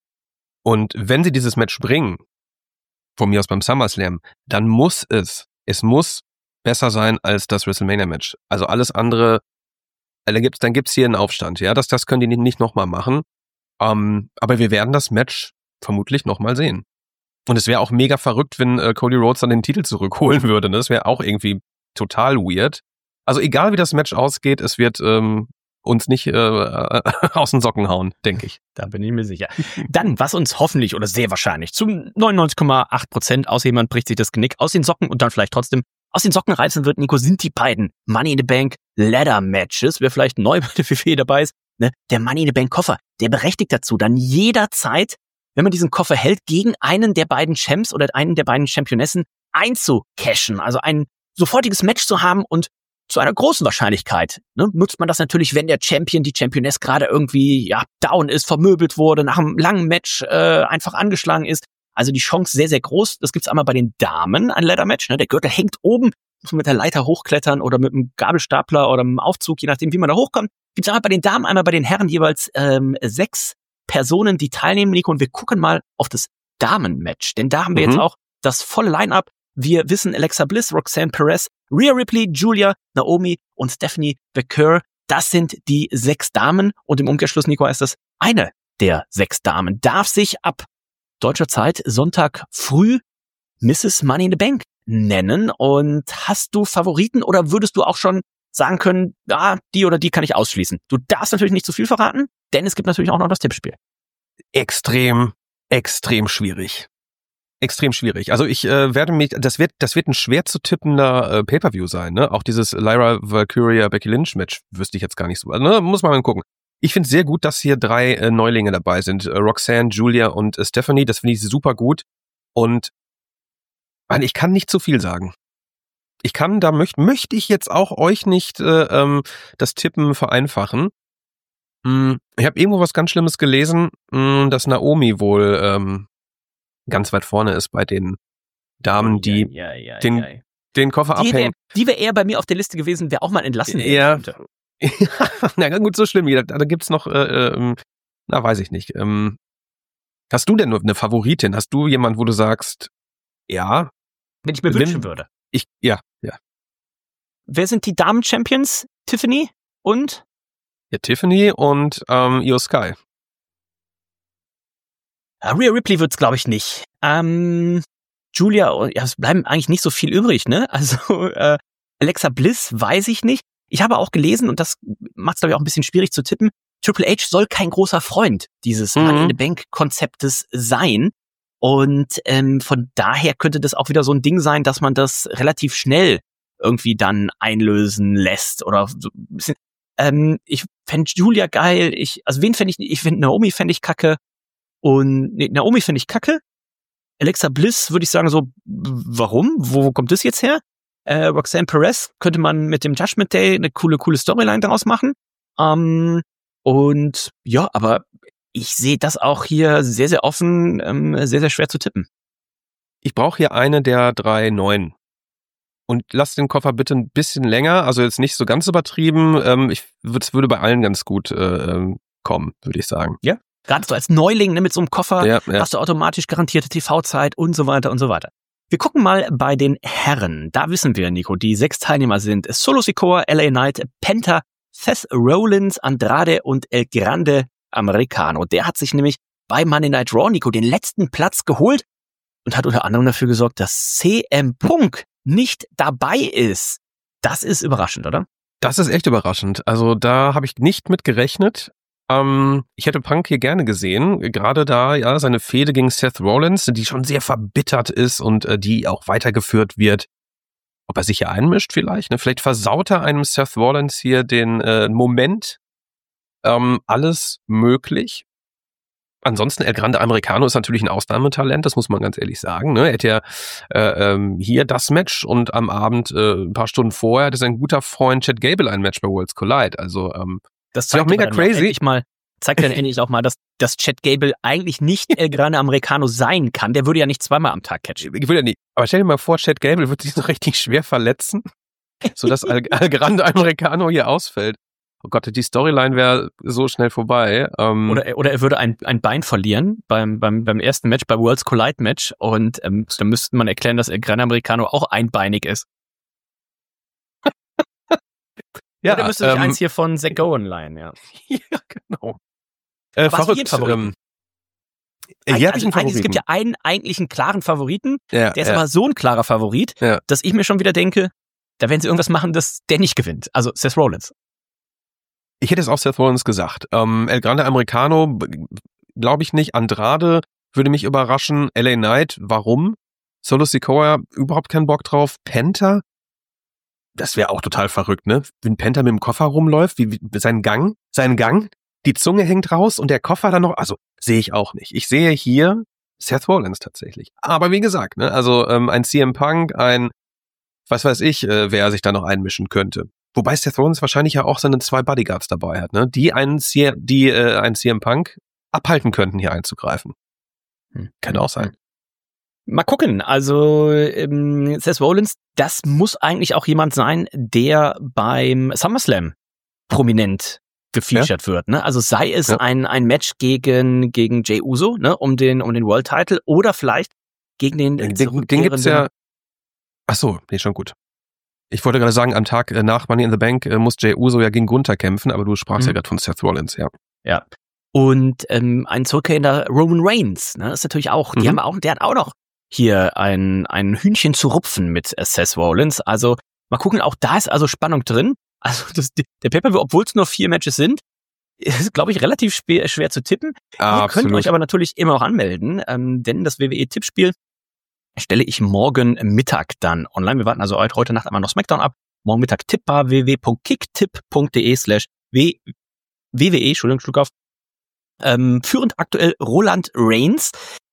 Und wenn sie dieses Match bringen, von mir aus beim SummerSlam, dann muss es, es muss besser sein als das WrestleMania-Match. Also alles andere, dann gibt's, dann gibt's hier einen Aufstand. Ja, das, das können die nicht nochmal machen. Ähm, aber wir werden das Match vermutlich nochmal sehen. Und es wäre auch mega verrückt, wenn äh, Cody Rhodes dann den Titel zurückholen würde. Ne? Das wäre auch irgendwie total weird. Also egal wie das Match ausgeht, es wird ähm, uns nicht äh, aus den Socken hauen, denke ich. Da bin ich mir sicher. Dann, was uns hoffentlich oder sehr wahrscheinlich zu neunundneunzig Komma acht Prozent, außer jemand bricht sich das Genick, aus den Socken und dann vielleicht trotzdem aus den Socken reißen wird, Nico, sind die beiden Money in the Bank Ladder Matches. Wer vielleicht neu bei der W W E dabei ist, ne? Der Money in the Bank Koffer, der berechtigt dazu, dann jederzeit, wenn man diesen Koffer hält, gegen einen der beiden Champs oder einen der beiden Championessen einzucashen. Also ein sofortiges Match zu haben und zu einer großen Wahrscheinlichkeit, ne, nutzt man das natürlich, wenn der Champion, die Championess gerade irgendwie ja down ist, vermöbelt wurde, nach einem langen Match äh, einfach angeschlagen ist. Also die Chance sehr, sehr groß. Das gibt's einmal bei den Damen, ein Ladder-Match. Ne, der Gürtel hängt oben, muss man mit der Leiter hochklettern oder mit einem Gabelstapler oder einem Aufzug, je nachdem, wie man da hochkommt. Gibt's einmal bei den Damen, einmal bei den Herren jeweils ähm, sechs Personen, die teilnehmen, Nico. Und wir gucken mal auf das Damen-Match. Denn da haben wir Mhm. jetzt auch das volle Line-Up. Wir wissen, Alexa Bliss, Roxanne Perez, Rhea Ripley, Julia, Naomi und Stephanie McCure. Das sind die sechs Damen. Und im Umkehrschluss, Nico, ist das eine der sechs Damen. Darf sich ab deutscher Zeit Sonntag früh Misses Money in the Bank nennen. Und hast du Favoriten oder würdest du auch schon sagen können, ah, die oder die kann ich ausschließen? Du darfst natürlich nicht zu viel verraten, denn es gibt natürlich auch noch das Tippspiel. Extrem, extrem schwierig. Extrem schwierig. Also ich äh, werde mich, das wird, das wird ein schwer zu tippender äh, Pay-Per-View sein, ne? Auch dieses Lyra Valkyria Becky Lynch Match wüsste ich jetzt gar nicht so. Ne? Muss man mal gucken. Ich finde es sehr gut, dass hier drei äh, Neulinge dabei sind. Äh, Roxanne, Julia und äh, Stephanie. Das finde ich super gut. Und man, ich kann nicht zu viel sagen. Ich kann, da möchte möchte ich jetzt auch euch nicht äh, ähm, das Tippen vereinfachen. Hm, ich habe irgendwo was ganz Schlimmes gelesen, mh, dass Naomi wohl ähm, ganz weit vorne ist bei den Damen, die ja, ja, ja, den, ja. den Koffer Die, wär, abhängen. die wäre eher bei mir auf der Liste gewesen, wer auch mal entlassen werden Ja. könnte. Na gut, so schlimm. Da, da gibt's noch, äh, ähm, na weiß ich nicht. Ähm, hast du denn nur eine Favoritin? Hast du jemand, wo du sagst, ja, Wenn ich mir Wenn- wünschen würde. ich, ja, ja. Wer sind die Damen-Champions? Tiffany und? Ja, Tiffany und ähm, Io Sky. Ja, Rhea Ripley wird's, glaube ich, nicht. Ähm, Julia, oh, ja, es bleiben eigentlich nicht so viel übrig, ne? Also äh, Alexa Bliss weiß ich nicht. Ich habe auch gelesen, und das macht es, glaube ich, auch ein bisschen schwierig zu tippen, Triple H soll kein großer Freund dieses Mhm. Money in the Bank-Konzeptes sein. Und ähm, von daher könnte das auch wieder so ein Ding sein, dass man das relativ schnell irgendwie dann einlösen lässt. Oder so ein bisschen. Ähm, ich fände Julia geil. Ich, also wen fände ich, ich finde Naomi fände ich kacke. Und nee, Naomi finde ich kacke. Alexa Bliss würde ich sagen so, warum? Wo kommt das jetzt her? Äh, Roxanne Perez könnte man mit dem Judgment Day eine coole, coole Storyline daraus machen. Ähm, und ja, aber ich sehe das auch hier sehr, sehr offen, ähm, sehr, sehr schwer zu tippen. Ich brauche hier eine der drei neuen. Und lass den Koffer bitte ein bisschen länger, also jetzt nicht so ganz übertrieben. Ähm, ich würde, es würde bei allen ganz gut äh, ähm, kommen, würde ich sagen. Gerade so als Neuling, ne, mit so einem Koffer Ja, ja. hast du automatisch garantierte T V-Zeit und so weiter und so weiter. Wir gucken mal bei den Herren. Da wissen wir, Nico, die sechs Teilnehmer sind Solo Sikoa, L A Knight, Penta, Seth Rollins, Andrade und El Grande Americano. Der hat sich nämlich bei Monday Night Raw, Nico, den letzten Platz geholt und hat unter anderem dafür gesorgt, dass C M Punk nicht dabei ist. Das ist überraschend, oder? Das ist echt überraschend. Also da habe ich nicht mit gerechnet. Ähm, ich hätte Punk hier gerne gesehen, gerade da ja seine Fehde gegen Seth Rollins, die schon sehr verbittert ist und äh, die auch weitergeführt wird. Ob er sich hier einmischt vielleicht? Ne? Vielleicht versaut er einem Seth Rollins hier den äh, Moment. Ähm, alles möglich. ansonsten, El Grande Americano ist natürlich ein Ausnahmetalent, das muss man ganz ehrlich sagen. Ne? Er hat ja äh, ähm, hier das Match und am Abend, äh, ein paar Stunden vorher, hatte sein guter Freund Chad Gable ein Match bei Worlds Collide. Also ähm, das zeigt auch mega crazy. Endlich mal, zeigt dann endlich auch mal, dass, dass Chad Gable eigentlich nicht El Grande Americano sein kann. Der würde ja nicht zweimal am Tag catchen. Ich würde ja nicht. Aber stell dir mal vor, Chad Gable wird sich so richtig schwer verletzen, sodass El, El Grande Americano hier ausfällt. Oh Gott, die Storyline wäre so schnell vorbei. Ähm, oder, er, oder er würde ein, ein Bein verlieren beim, beim, beim ersten Match, beim Worlds Collide Match. Und ähm, dann müsste man erklären, dass El Grande Americano auch einbeinig ist. ja, oder müsste sich ähm, eins hier von Zach Gowen leihen, ja. ja, genau. Äh, verrückt. Ähm, Ein, ja, also eigentlich, es gibt ja einen eigentlichen klaren Favoriten, ja, der ist ja. aber so ein klarer Favorit, ja. dass ich mir schon wieder denke, da werden sie irgendwas machen, dass der nicht gewinnt. Also Seth Rollins. Ich hätte es auch Seth Rollins gesagt. Ähm, El Grande Americano, glaube ich nicht. Andrade würde mich überraschen. L A Knight, warum? Solo Sikoa, überhaupt keinen Bock drauf. Penta, das wäre auch total verrückt, ne? Wenn Penta mit dem Koffer rumläuft, wie, wie sein Gang, sein Gang, die Zunge hängt raus und der Koffer dann noch, also sehe ich auch nicht. Ich sehe hier Seth Rollins tatsächlich. Aber wie gesagt, ne, also ähm, ein C M Punk, ein, was weiß ich, äh, wer sich da noch einmischen könnte. Wobei Seth Rollins wahrscheinlich ja auch seine zwei Bodyguards dabei hat, ne, die einen, C- die äh, einen C M Punk abhalten könnten, hier einzugreifen. Hm. Kann auch sein. Mal gucken, also ähm, Seth Rollins, das muss eigentlich auch jemand sein, der beim SummerSlam prominent gefeatured ja. wird, ne? Also sei es ja. ein ein Match gegen gegen Jey Uso, ne, um den um den World Title oder vielleicht gegen den den, den, den gibt's ja. Ach so, nee, schon gut. Ich wollte gerade sagen, am Tag nach Money in the Bank äh, muss Jey Uso ja gegen Gunther kämpfen, aber du sprachst mhm. ja gerade von Seth Rollins, ja. Ja. Und ähm, ein zurückkehrender Roman Reigns, ne, ist natürlich auch, die Mhm. haben auch, der hat auch noch hier ein ein Hühnchen zu rupfen mit äh, Seth Rollins. Also mal gucken, auch da ist also Spannung drin. Also das, der Pay-Per-View, obwohl es nur vier Matches sind, ist, glaube ich, relativ schwer, schwer zu tippen. Ah, Ihr absolut. könnt euch aber natürlich immer noch anmelden, ähm, denn das W W E-Tippspiel stelle ich morgen Mittag dann online. Wir warten also heute Nacht einmal noch SmackDown ab. Morgen Mittag tippbar, w w w punkt kicktipp punkt de slash w w e, Entschuldigung, Schluck auf. Ähm, führend aktuell Roland Reigns.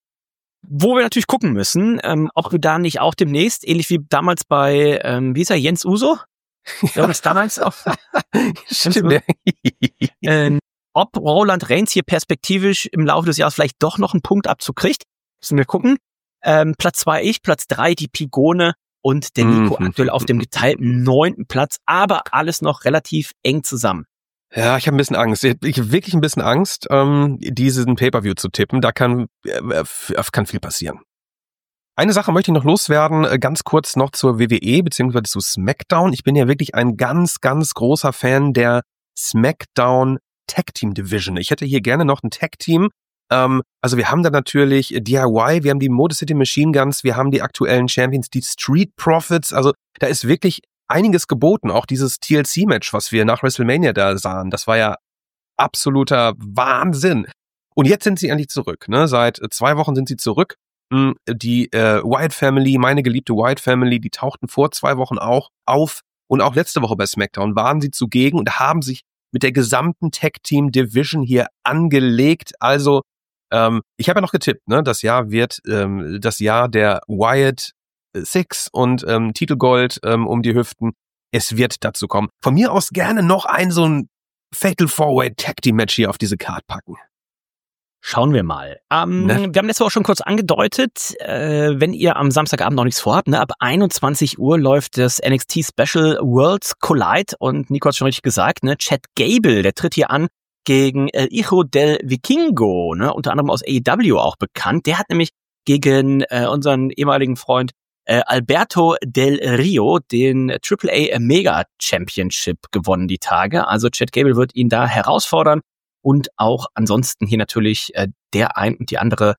Wo wir natürlich gucken müssen, ähm, ob wir da nicht auch demnächst, ähnlich wie damals bei, ähm, wie ist er, Jens Uso? Ja, das damals auch. Stimmt. ähm, ob Roland Reigns hier perspektivisch im Laufe des Jahres vielleicht doch noch einen Punktabzug kriegt, müssen wir gucken. Ähm, Platz zwei ich, Platz drei die Pigone und der Nico Mhm. aktuell auf dem geteilten neunten Platz, aber alles noch relativ eng zusammen. Ja, ich habe ein bisschen Angst. Ich habe wirklich ein bisschen Angst, ähm, diesen Pay-Per-View zu tippen. Da kann, äh, kann viel passieren. Eine Sache möchte ich noch loswerden, äh, ganz kurz noch zur W W E beziehungsweise zu SmackDown. Ich bin ja wirklich ein ganz, ganz großer Fan der SmackDown Tag Team Division. Ich hätte hier gerne noch ein Tag Team. Ähm, also wir haben da natürlich D I Y, wir haben die Motor City Machine Guns, wir haben die aktuellen Champions, die Street Profits. Also da ist wirklich einiges geboten. Auch dieses T L C-Match, was wir nach WrestleMania da sahen, das war ja absoluter Wahnsinn. Und jetzt sind sie endlich zurück. Ne? Seit zwei Wochen sind sie zurück. Die äh, Wyatt Family, meine geliebte Wyatt Family, die tauchten vor zwei Wochen auch auf. Und auch letzte Woche bei SmackDown waren sie zugegen und haben sich mit der gesamten Tag-Team-Division hier angelegt. Also, ähm, ich habe ja noch getippt, ne? Das Jahr wird ähm, das Jahr der Wyatt Six und ähm, Titelgold ähm, um die Hüften. Es wird dazu kommen. Von mir aus gerne noch ein so ein Fatal Four-Way Tag Team Match hier auf diese Card packen. Schauen wir mal. Ähm, Ne? Wir haben letzte Woche schon kurz angedeutet, äh, wenn ihr am Samstagabend noch nichts vorhabt, ne, ab einundzwanzig Uhr läuft das N X T Special Worlds Collide und Nico hat schon richtig gesagt, ne, Chad Gable, der tritt hier an gegen El Hijo del Vikingo, ne, unter anderem aus A E W auch bekannt. Der hat nämlich gegen äh, unseren ehemaligen Freund äh, Alberto Del Rio den Triple A Mega Championship gewonnen die Tage. Also Chad Gable wird ihn da herausfordern. Und auch ansonsten hier natürlich äh, der ein und die andere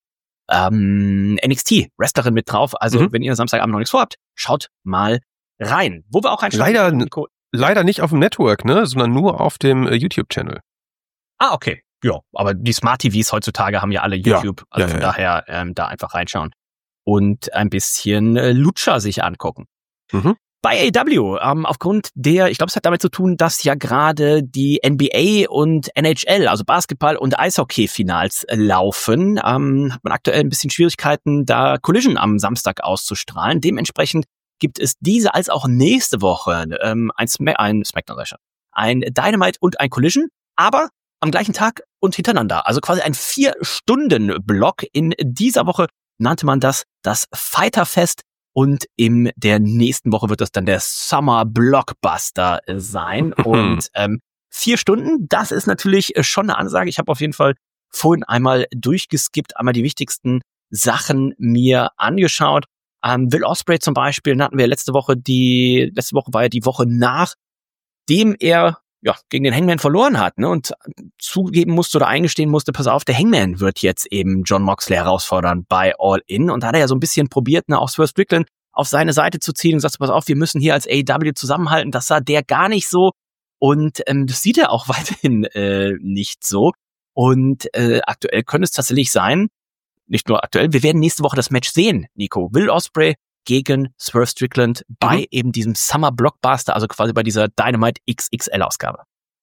ähm, N X T-Wrestlerin mit drauf. Also Mhm. wenn ihr Samstagabend noch nichts vorhabt, schaut mal rein. Wo wir auch reinschauen. Leider, Nico. leider nicht auf dem Network, ne, sondern nur auf dem äh, YouTube-Channel. Ah, okay. Ja, aber die Smart T Vs heutzutage haben ja alle Ja. YouTube. Also Ja, von ja, ja. daher ähm, da einfach reinschauen. Und ein bisschen äh, Lucha sich angucken. Mhm. Bei A E W, ähm, aufgrund der, ich glaube, es hat damit zu tun, dass ja gerade die N B A und N H L, also Basketball- und Eishockey-Finals äh, laufen, ähm, hat man aktuell ein bisschen Schwierigkeiten, da Collision am Samstag auszustrahlen. Dementsprechend gibt es diese als auch nächste Woche ähm, ein, Sma- ein Smackdown, ein Dynamite und ein Collision, aber am gleichen Tag und hintereinander. Also quasi ein Vier-Stunden-Block. In dieser Woche nannte man das das Fighterfest. Und in der nächsten Woche wird das dann der Summer Blockbuster sein. Und ähm, vier Stunden, das ist natürlich schon eine Ansage. Ich habe auf jeden Fall vorhin einmal durchgeskippt, einmal die wichtigsten Sachen mir angeschaut. Ähm, Will Ospreay zum Beispiel, hatten wir letzte Woche, die letzte Woche war ja die Woche nachdem er ja gegen den Hangman verloren hat, ne, und zugeben musste oder eingestehen musste, pass auf, der Hangman wird jetzt eben Jon Moxley herausfordern bei All In. Und da hat er ja so ein bisschen probiert, ne, auch Swerve Strickland auf seine Seite zu ziehen und gesagt, pass auf, wir müssen hier als A E W zusammenhalten. Das sah der gar nicht so. Und ähm, das sieht er auch weiterhin äh, nicht so. Und äh, aktuell könnte es tatsächlich sein, nicht nur aktuell, wir werden nächste Woche das Match sehen, Nico. Will Ospreay gegen Swerve Strickland bei mhm. eben diesem Summer Blockbuster, also quasi bei dieser Dynamite X X L-Ausgabe.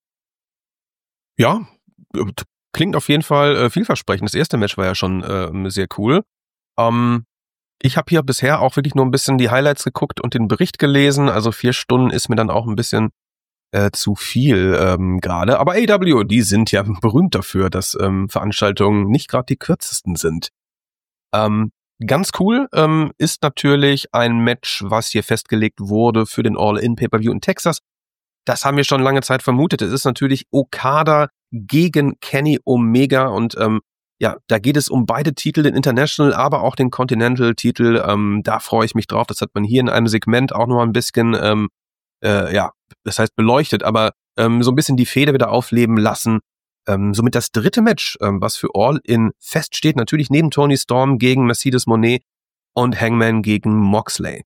Ja, klingt auf jeden Fall äh, vielversprechend. Das erste Match war ja schon äh, sehr cool. Ähm, ich habe hier bisher auch wirklich nur ein bisschen die Highlights geguckt und den Bericht gelesen. Also vier Stunden ist mir dann auch ein bisschen äh, zu viel ähm, gerade. Aber A E W, die sind ja berühmt dafür, dass ähm, Veranstaltungen nicht gerade die kürzesten sind. Ähm, Ganz cool ähm, ist natürlich ein Match, was hier festgelegt wurde für den All-In-Pay-Per-View in Texas. Das haben wir schon lange Zeit vermutet. Es ist natürlich Okada gegen Kenny Omega und ähm, ja, da geht es um beide Titel, den International, aber auch den Continental-Titel. Ähm, da freue ich mich drauf. Das hat man hier in einem Segment auch noch ein bisschen, ähm, äh, ja, das heißt beleuchtet, aber ähm, so ein bisschen die Fehde wieder aufleben lassen. Ähm, somit das dritte Match, ähm, was für All In feststeht, natürlich neben Toni Storm gegen Mercedes Moné und Hangman gegen Moxley.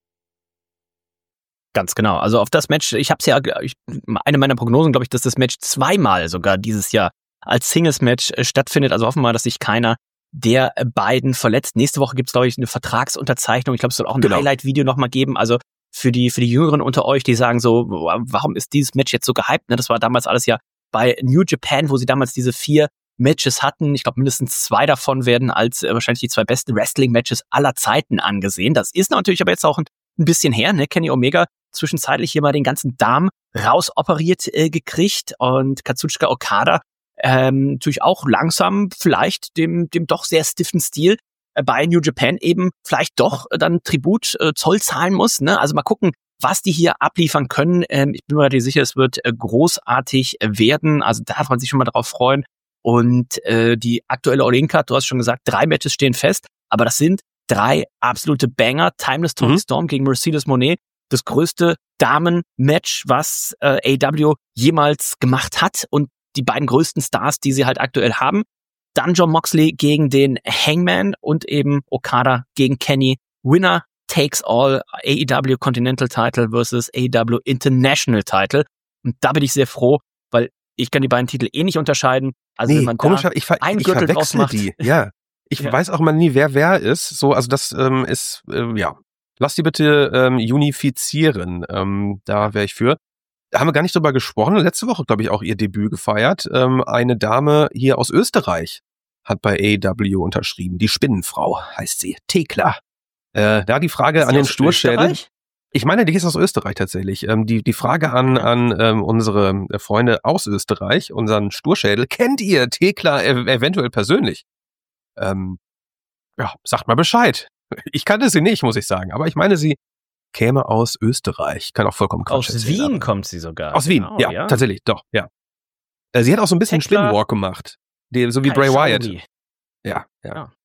Ganz genau. Also auf das Match, ich habe es ja, ich, eine meiner Prognosen, glaube ich, dass das Match zweimal sogar dieses Jahr als Singles-Match äh, stattfindet. Also hoffen wir mal, dass sich keiner der beiden verletzt. Nächste Woche gibt es, glaube ich, eine Vertragsunterzeichnung. Ich glaube, es soll auch ein genau. Highlight-Video nochmal geben. Also für die für die Jüngeren unter euch, die sagen so, warum ist dieses Match jetzt so gehypt? Ne? Das war damals alles ja bei New Japan, wo sie damals diese vier Matches hatten. Ich glaube, mindestens zwei davon werden als äh, wahrscheinlich die zwei besten Wrestling-Matches aller Zeiten angesehen. Das ist natürlich aber jetzt auch ein, ein bisschen her. Ne? Kenny Omega zwischenzeitlich hier mal den ganzen Darm rausoperiert äh, gekriegt und Kazuchika Okada ähm, natürlich auch langsam vielleicht dem dem doch sehr stiffen Stil äh, bei New Japan eben vielleicht doch äh, dann Tribut, äh, Zoll zahlen muss. Ne? Also mal gucken, was die hier abliefern können. Ähm, ich bin mir relativ sicher, es wird äh, großartig äh, werden. Also da darf man sich schon mal drauf freuen. Und äh, die aktuelle All-In-Card, du hast schon gesagt, drei Matches stehen fest, aber das sind drei absolute Banger. Timeless Toni mhm. Storm gegen Mercedes Moné, das größte Damen-Match, was äh, A E W jemals gemacht hat und die beiden größten Stars, die sie halt aktuell haben. Dann Jon Moxley gegen den Hangman und eben Okada gegen Kenny. Winner takes all, A E W Continental Title versus A E W International Title. Und da bin ich sehr froh, weil ich kann die beiden Titel eh nicht unterscheiden. Also nee, wenn man komisch, da ich, ver- einen ich Gürtel draus verwechsel macht. die. Ja, ich Ja. weiß auch immer nie, wer wer ist. So, also das ähm, ist, äh, ja, lass die bitte ähm, unifizieren. Ähm, da wäre ich für. Da haben wir gar nicht drüber gesprochen. Letzte Woche, glaube ich, auch ihr Debüt gefeiert. Ähm, eine Dame hier aus Österreich hat bei A E W unterschrieben. Die Spinnenfrau heißt sie. Thekla. Äh, da die Frage Ist an die den aus Sturschädel. Österreich? Ich meine, die ist aus Österreich tatsächlich. Ähm, die, die Frage an, an ähm, unsere Freunde aus Österreich, unseren Sturschädel, kennt ihr Thekla ev- eventuell persönlich? Ähm, ja, sagt mal Bescheid. Ich kannte sie nicht, muss ich sagen, aber ich meine, sie käme aus Österreich. Kann auch vollkommen Quatsch Aus erzählen, Wien aber- kommt sie sogar. Aus Wien, Genau, ja, tatsächlich, doch, ja. Äh, sie hat auch so ein bisschen Thekla- Spinwalk gemacht. Die, so wie Kai Bray Wyatt. Schaudi. Ja, ja. Ja.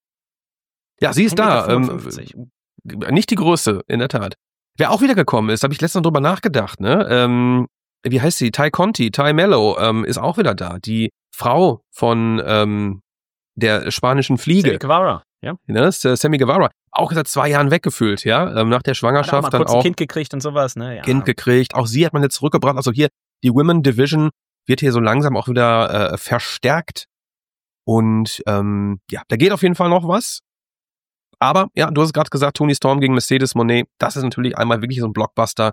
Ja, sie ist da. eins Komma Ähm, fünfundfünfzig. nicht die Größe, in der Tat. Wer auch wiedergekommen ist, habe ich letztens drüber nachgedacht, ne? Ähm, wie heißt sie? Ty Conti, Ty Mello, ähm, ist auch wieder da. Die Frau von ähm, der spanischen Fliege. Sammy Guevara, ja. Ne? Ist, äh, Sammy Guevara. Auch seit zwei Jahren weggefühlt, ja. Ähm, nach der Hat auch Schwangerschaft mal dann kurz ein auch Kind gekriegt und sowas, ne? Ja. Kind gekriegt. Auch sie hat man jetzt zurückgebracht. Also hier, die Women Division wird hier so langsam auch wieder äh, verstärkt. Und ähm, ja, da geht auf jeden Fall noch was. Aber ja, du hast gerade gesagt, Toni Storm gegen Mercedes Moné, das ist natürlich einmal wirklich so ein Blockbuster,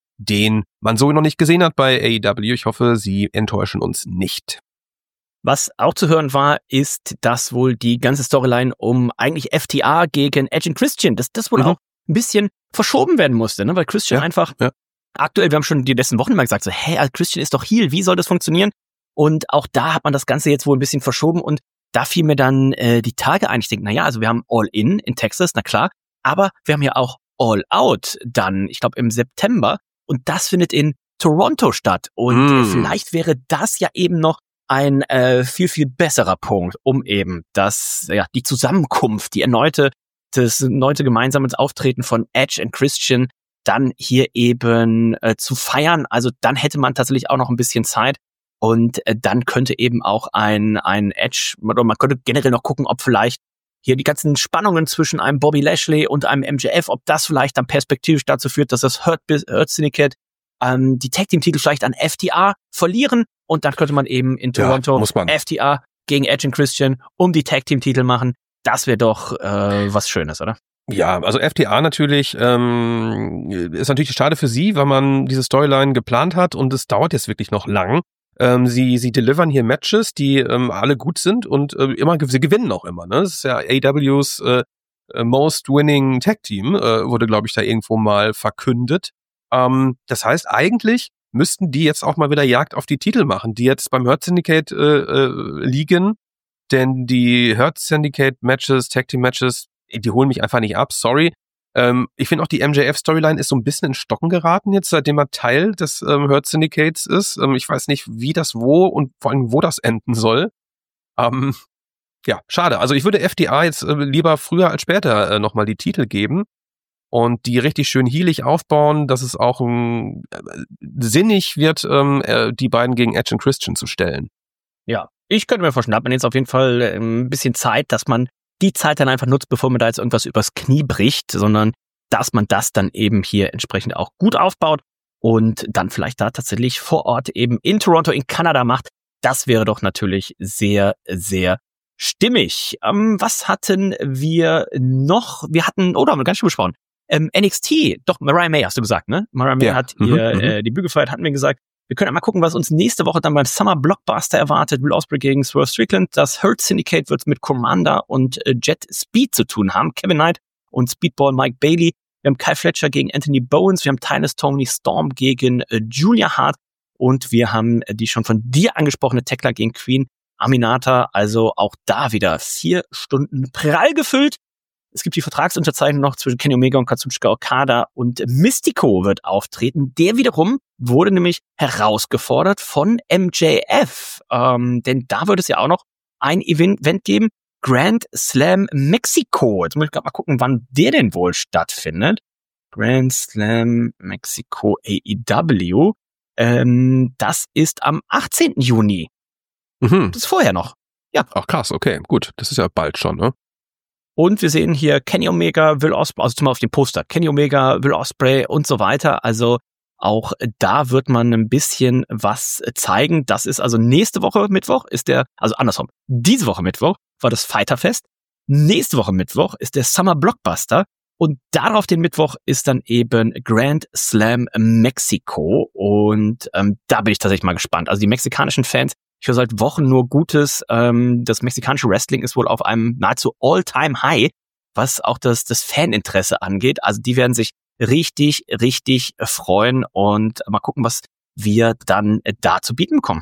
den man so noch nicht gesehen hat bei A E W. Ich hoffe, sie enttäuschen uns nicht. Was auch zu hören war, ist, dass wohl die ganze Storyline um eigentlich F T R gegen Edge und Christian, dass das wohl mhm. auch ein bisschen verschoben werden musste, ne? Weil Christian ja, einfach ja. aktuell, wir haben schon die letzten Wochen mal gesagt, so, hä, Christian ist doch Heel, wie soll das funktionieren? Und auch da hat man das Ganze jetzt wohl ein bisschen verschoben und da fiel mir dann äh, die Tage ein. Ich denke, naja, also wir haben All In in Texas, na klar, aber wir haben ja auch All Out dann, ich glaube im September und das findet in Toronto statt und mm. vielleicht wäre das ja eben noch ein äh, viel, viel besserer Punkt, um eben das, ja, die Zusammenkunft, die erneute, das erneute gemeinsames Auftreten von Edge und Christian dann hier eben äh, zu feiern. Also dann hätte man tatsächlich auch noch ein bisschen Zeit und äh, dann könnte eben auch ein, ein Edge, oder man könnte generell noch gucken, ob vielleicht hier die ganzen Spannungen zwischen einem Bobby Lashley und einem M J F, ob das vielleicht dann perspektivisch dazu führt, dass das Hurt, Hurt Syndicate ähm, die Tag-Team-Titel vielleicht an F T R verlieren und dann könnte man eben in Toronto ja, F T R gegen Edge und Christian um die Tag-Team-Titel machen. Das wäre doch äh, was Schönes, oder? Ja, also F T R natürlich ähm, ist natürlich schade für sie, weil man diese Storyline geplant hat und es dauert jetzt wirklich noch lang. Ähm, sie sie delivern hier Matches, die ähm, alle gut sind und äh, immer sie gewinnen auch immer. Ne, das ist ja A E Ws äh, Most Winning Tag Team äh, wurde, glaube ich, da irgendwo mal verkündet. Ähm, das heißt, eigentlich müssten die jetzt auch mal wieder Jagd auf die Titel machen, die jetzt beim Hurt Syndicate äh, äh, liegen, denn die Hurt Syndicate Matches, Tag Team Matches, die holen mich einfach nicht ab. Sorry. Ähm, ich finde auch die M J F-Storyline ist so ein bisschen in Stocken geraten jetzt, seitdem er Teil des ähm, Hurt Syndicates ist. Ähm, ich weiß nicht, wie das wo und vor allem wo das enden soll. Ähm, ja, schade. Also ich würde F T R jetzt äh, lieber früher als später äh, nochmal die Titel geben und die richtig schön heelig aufbauen, dass es auch ähm, sinnig wird, ähm, äh, die beiden gegen Edge und Christian zu stellen. Ja, ich könnte mir vorstellen, hat man jetzt auf jeden Fall äh, ein bisschen Zeit, dass man die Zeit dann einfach nutzt, bevor man da jetzt irgendwas übers Knie bricht, sondern dass man das dann eben hier entsprechend auch gut aufbaut und dann vielleicht da tatsächlich vor Ort eben in Toronto in Kanada macht. Das wäre doch natürlich sehr, sehr stimmig. Ähm, was hatten wir noch? Wir hatten, oder haben wir ganz schön besprochen, ähm, N X T, doch Mariah May hast du gesagt, ne? Mariah May ja. hat mhm, ihr äh, Debüt gefeiert, hatten wir gesagt. Wir können einmal gucken, was uns nächste Woche dann beim Summer Blockbuster erwartet. Will Ospreay gegen Swerve Strickland. Das Hurt Syndicate wird mit Commander und äh, Jet Speed zu tun haben. Kevin Knight und Speedball Mike Bailey. Wir haben Kyle Fletcher gegen Anthony Bowens. Wir haben Tynus Tony Storm gegen äh, Julia Hart. Und wir haben äh, die schon von dir angesprochene Tekla gegen Queen Aminata. Also auch da wieder vier Stunden prall gefüllt. Es gibt die Vertragsunterzeichnung noch zwischen Kenny Omega und Kazuchika Okada und Mystico wird auftreten. Der wiederum wurde nämlich herausgefordert von M J F. Ähm, denn da wird es ja auch noch ein Event geben. Grand Slam Mexico. Jetzt muss ich gerade mal gucken, wann der denn wohl stattfindet. Grand Slam Mexico A E W. Ähm, das ist am achtzehnten Juni. Mhm. Das ist vorher noch. Ja. Ach krass, okay, gut. Das ist ja bald schon, ne? Und wir sehen hier Kenny Omega, Will Ospreay, also zum Beispiel auf dem Poster, Kenny Omega, Will Ospreay und so weiter. Also auch da wird man ein bisschen was zeigen. Das ist also nächste Woche Mittwoch ist der, also andersrum, diese Woche Mittwoch war das Fighterfest. Nächste Woche Mittwoch ist der Summer Blockbuster. Und darauf den Mittwoch ist dann eben Grand Slam Mexico. Und ähm, da bin ich tatsächlich mal gespannt. Also die mexikanischen Fans, ich höre seit Wochen nur Gutes. Ähm, das mexikanische Wrestling ist wohl auf einem nahezu All-Time-High, was auch das, das Faninteresse angeht. Also die werden sich richtig, richtig freuen und mal gucken, was wir dann da zu bieten bekommen.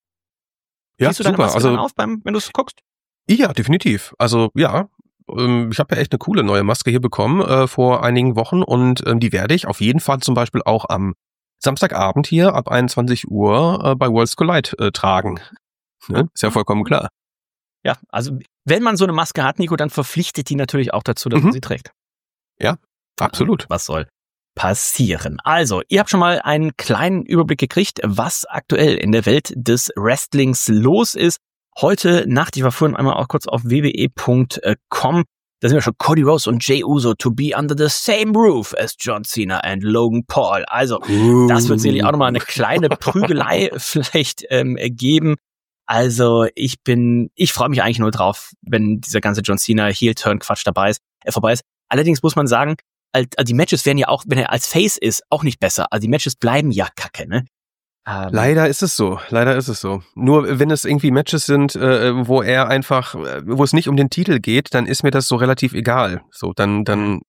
Ja, Siehst du deine super. Maske Also, dann auf, beim, wenn du es guckst? Ja, definitiv. Also ja, ähm, ich habe ja echt eine coole neue Maske hier bekommen äh, vor einigen Wochen und ähm, die werde ich auf jeden Fall zum Beispiel auch am Samstagabend hier ab einundzwanzig Uhr äh, bei Worlds Collide äh, tragen. Ne? Ist ja vollkommen klar. Ja, also wenn man so eine Maske hat, Nico, dann verpflichtet die natürlich auch dazu, dass Mhm. man sie trägt. Ja, absolut. Was soll passieren? Also, ihr habt schon mal einen kleinen Überblick gekriegt, was aktuell in der Welt des Wrestlings los ist. Heute Nacht, ich war vorhin einmal auch kurz auf w w e punkt com, da sind wir schon Cody Rhodes und Jey Uso to be under the same roof as John Cena and Logan Paul. Also, das wird sicherlich auch nochmal eine kleine Prügelei vielleicht ähm, geben. Also ich bin, ich freue mich eigentlich nur drauf, wenn dieser ganze John Cena Heel-Turn-Quatsch dabei ist, äh, vorbei ist. Allerdings muss man sagen, also die Matches werden ja auch, wenn er als Face ist, auch nicht besser. Also die Matches bleiben ja kacke, ne? Ähm, Leider ist es so, leider ist es so. Nur wenn es irgendwie Matches sind, äh, wo er einfach, äh, wo es nicht um den Titel geht, dann ist mir das so relativ egal. So, dann, dann,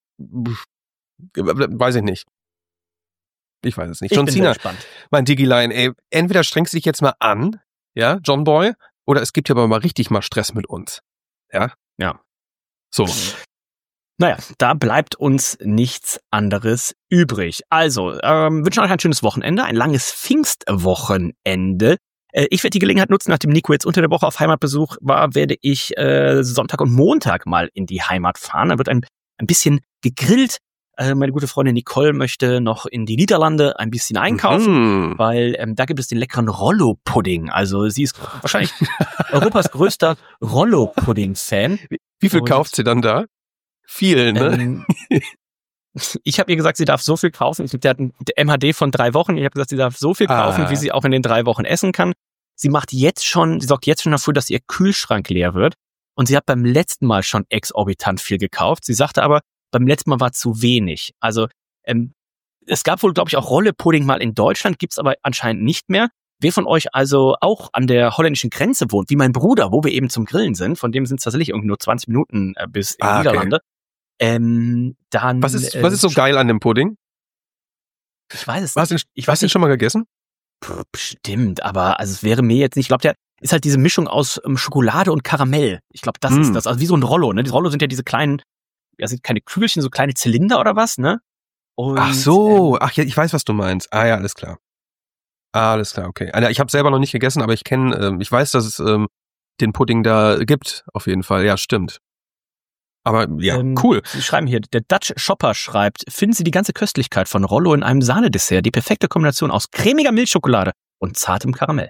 weiß ich nicht. Ich weiß es nicht. Ich John bin Cena, sehr gespannt. mein Digiline, ey, entweder strengst du dich jetzt mal an, ja, John Boy, oder es gibt ja aber mal richtig mal Stress mit uns. Ja? Ja. So. Naja, da bleibt uns nichts anderes übrig. Also, ähm, wünschen euch ein schönes Wochenende, ein langes Pfingstwochenende. Äh, ich werde die Gelegenheit nutzen, nachdem Nico jetzt unter der Woche auf Heimatbesuch war, werde ich äh, Sonntag und Montag mal in die Heimat fahren. Da wird ein, ein bisschen gegrillt. Äh, meine gute Freundin Nicole möchte noch in die Niederlande ein bisschen einkaufen, Mhm. weil ähm, da gibt es den leckeren Rollo-Pudding. Also sie ist wahrscheinlich Europas größter Rollo-Pudding-Fan. Wie viel Und- kauft sie dann da? Viel, ne? Ähm, ich habe ihr gesagt, sie darf so viel kaufen. Der hat ein M H D von drei Wochen. Ich habe gesagt, sie darf so viel kaufen, Ah. wie sie auch in den drei Wochen essen kann. Sie macht jetzt schon, sie sorgt jetzt schon dafür, dass ihr Kühlschrank leer wird. Und sie hat beim letzten Mal schon exorbitant viel gekauft. Sie sagte aber, beim letzten Mal war zu wenig. Also ähm, es gab wohl, glaube ich, auch Rolle-Pudding mal in Deutschland, gibt's aber anscheinend nicht mehr. Wer von euch also auch an der holländischen Grenze wohnt, wie mein Bruder, wo wir eben zum Grillen sind, von dem sind es tatsächlich irgendwie nur zwanzig Minuten äh, bis in die Ah, okay. Niederlande, ähm, dann... Was ist, äh, was ist so geil an dem Pudding? Ich weiß es Hast du nicht. ihn, Ich hast weiß du ihn nicht. schon mal gegessen? Pff, Bestimmt, aber also es wäre mir jetzt nicht, ich glaube, der ist halt diese Mischung aus ähm, Schokolade und Karamell. Ich glaube, das Mm. ist das. Also wie so ein Rollo, ne? Die Rollo sind ja diese kleinen, ja, sind keine Kügelchen, so kleine Zylinder oder was, ne? Und, Ach so, ähm, ach ja, ich weiß, was du meinst. Ah ja, alles klar. Ah, alles klar, okay. Also, ich habe selber noch nicht gegessen, aber ich kenne, ähm, ich weiß, dass es ähm, den Pudding da gibt, auf jeden Fall. Ja, stimmt. Aber ja, ähm, cool. Sie schreiben hier, der Dutch Shopper schreibt, finden Sie die ganze Köstlichkeit von Rollo in einem Sahnedessert, die perfekte Kombination aus cremiger Milchschokolade und zartem Karamell.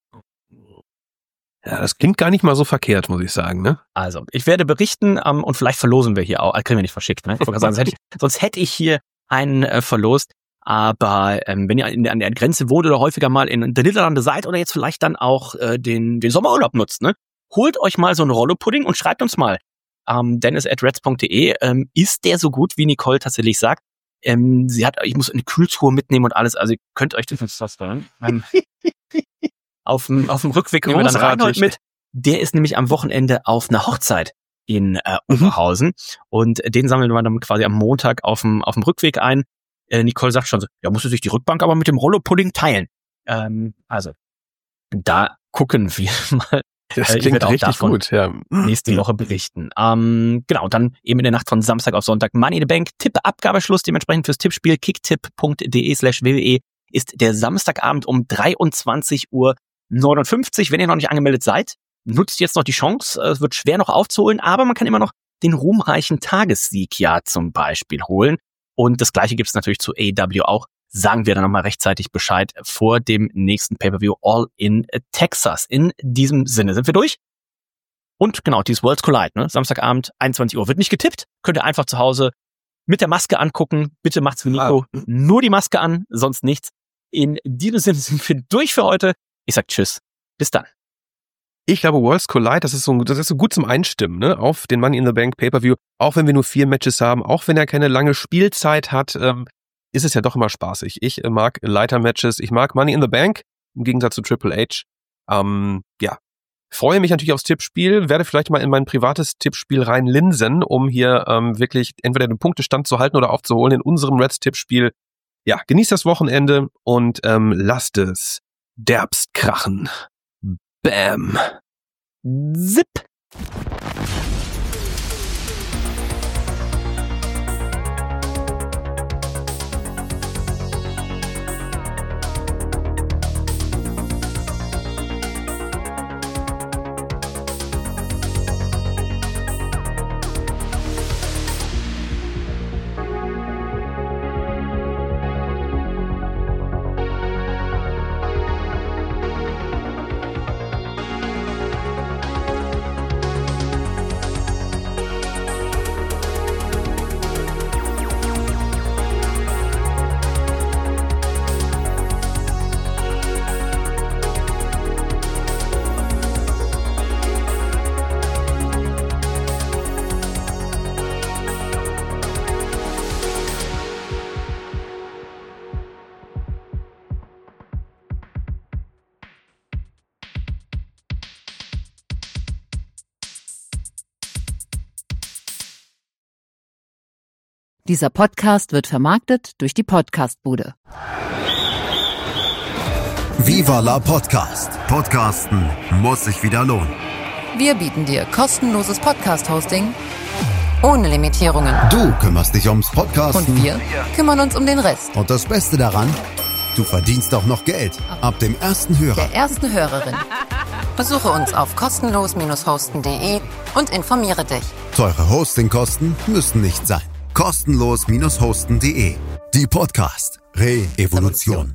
Ja, das klingt gar nicht mal so verkehrt, muss ich sagen, ne? Also, ich werde berichten ähm, und vielleicht verlosen wir hier auch. Äh, kriegen wir nicht verschickt, ne? Ich wollte gerade sagen, sonst hätte ich, sonst hätte ich hier einen äh, verlost. Aber ähm, wenn ihr in der, an der Grenze wohnt oder häufiger mal in der Niederlande seid oder jetzt vielleicht dann auch äh, den, den Sommerurlaub nutzt, ne? Holt euch mal so einen Rollo-Pudding und schreibt uns mal. Ähm, dennis at reds punkt de. Ähm, ist der so gut, wie Nicole tatsächlich sagt? Ähm, sie hat, ich muss eine Kühltruhe mitnehmen und alles. Also ihr könnt euch das vorstellen. Ähm, auf dem auf dem Rückweg nehmen wir dann Reinhold Großartig. mit. Der ist nämlich am Wochenende auf einer Hochzeit in äh, Mhm. Oberhausen und den sammeln wir dann quasi am Montag auf dem auf dem Rückweg ein. Äh, Nicole sagt schon so, ja, musst du sich die Rückbank aber mit dem Rollo-Pudding teilen. Ähm, also da gucken wir mal. Das Äh, ich klingt werd auch richtig davon gut, ja. nächste Woche berichten. Ähm, genau, dann eben in der Nacht von Samstag auf Sonntag Money in the Bank. Tippe-Abgabeschluss dementsprechend fürs Tippspiel kicktipp.de slash wwe ist der Samstagabend um dreiundzwanzig Uhr neunundfünfzig. Wenn ihr noch nicht angemeldet seid, nutzt jetzt noch die Chance. Es wird schwer noch aufzuholen, aber man kann immer noch den ruhmreichen Tagessieg ja zum Beispiel holen. Und das Gleiche gibt es natürlich zu A E W auch. Sagen wir dann nochmal rechtzeitig Bescheid vor dem nächsten Pay-Per-View All in Texas. In diesem Sinne sind wir durch. Und genau, dieses Worlds Collide, ne? Samstagabend, einundzwanzig Uhr. Wird nicht getippt. Könnt ihr einfach zu Hause mit der Maske angucken. Bitte macht's wie Nico. Nur die Maske an, sonst nichts. In diesem Sinne sind wir durch für heute. Ich sag Tschüss. Bis dann. Ich glaube, Worlds Collide, das ist so, das ist so gut zum Einstimmen, ne? Auf den Money in the Bank Pay-Per-View. Auch wenn wir nur vier Matches haben, auch wenn er keine lange Spielzeit hat, ähm, ist es ja doch immer spaßig. Ich äh, mag Leiter-Matches, ich mag Money in the Bank, im Gegensatz zu Triple H. Ähm, ja, freue mich natürlich aufs Tippspiel, werde vielleicht mal in mein privates Tippspiel reinlinsen, um hier ähm, wirklich entweder den Punktestand zu halten oder aufzuholen in unserem Reds-Tippspiel. Ja, genießt das Wochenende und ähm, lasst es derbst krachen. Bam. Zip. Dieser Podcast wird vermarktet durch die Podcastbude. Viva la Podcast. Podcasten muss sich wieder lohnen. Wir bieten dir kostenloses Podcast-Hosting ohne Limitierungen. Du kümmerst dich ums Podcasten. Und wir kümmern uns um den Rest. Und das Beste daran, du verdienst auch noch Geld. Ab dem ersten Hörer. Der ersten Hörerin. Besuche uns auf kostenlos hosten punkt de und informiere dich. Teure Hostingkosten müssen nicht sein. kostenlos hosten punkt de. Die Podcast Re-Evolution.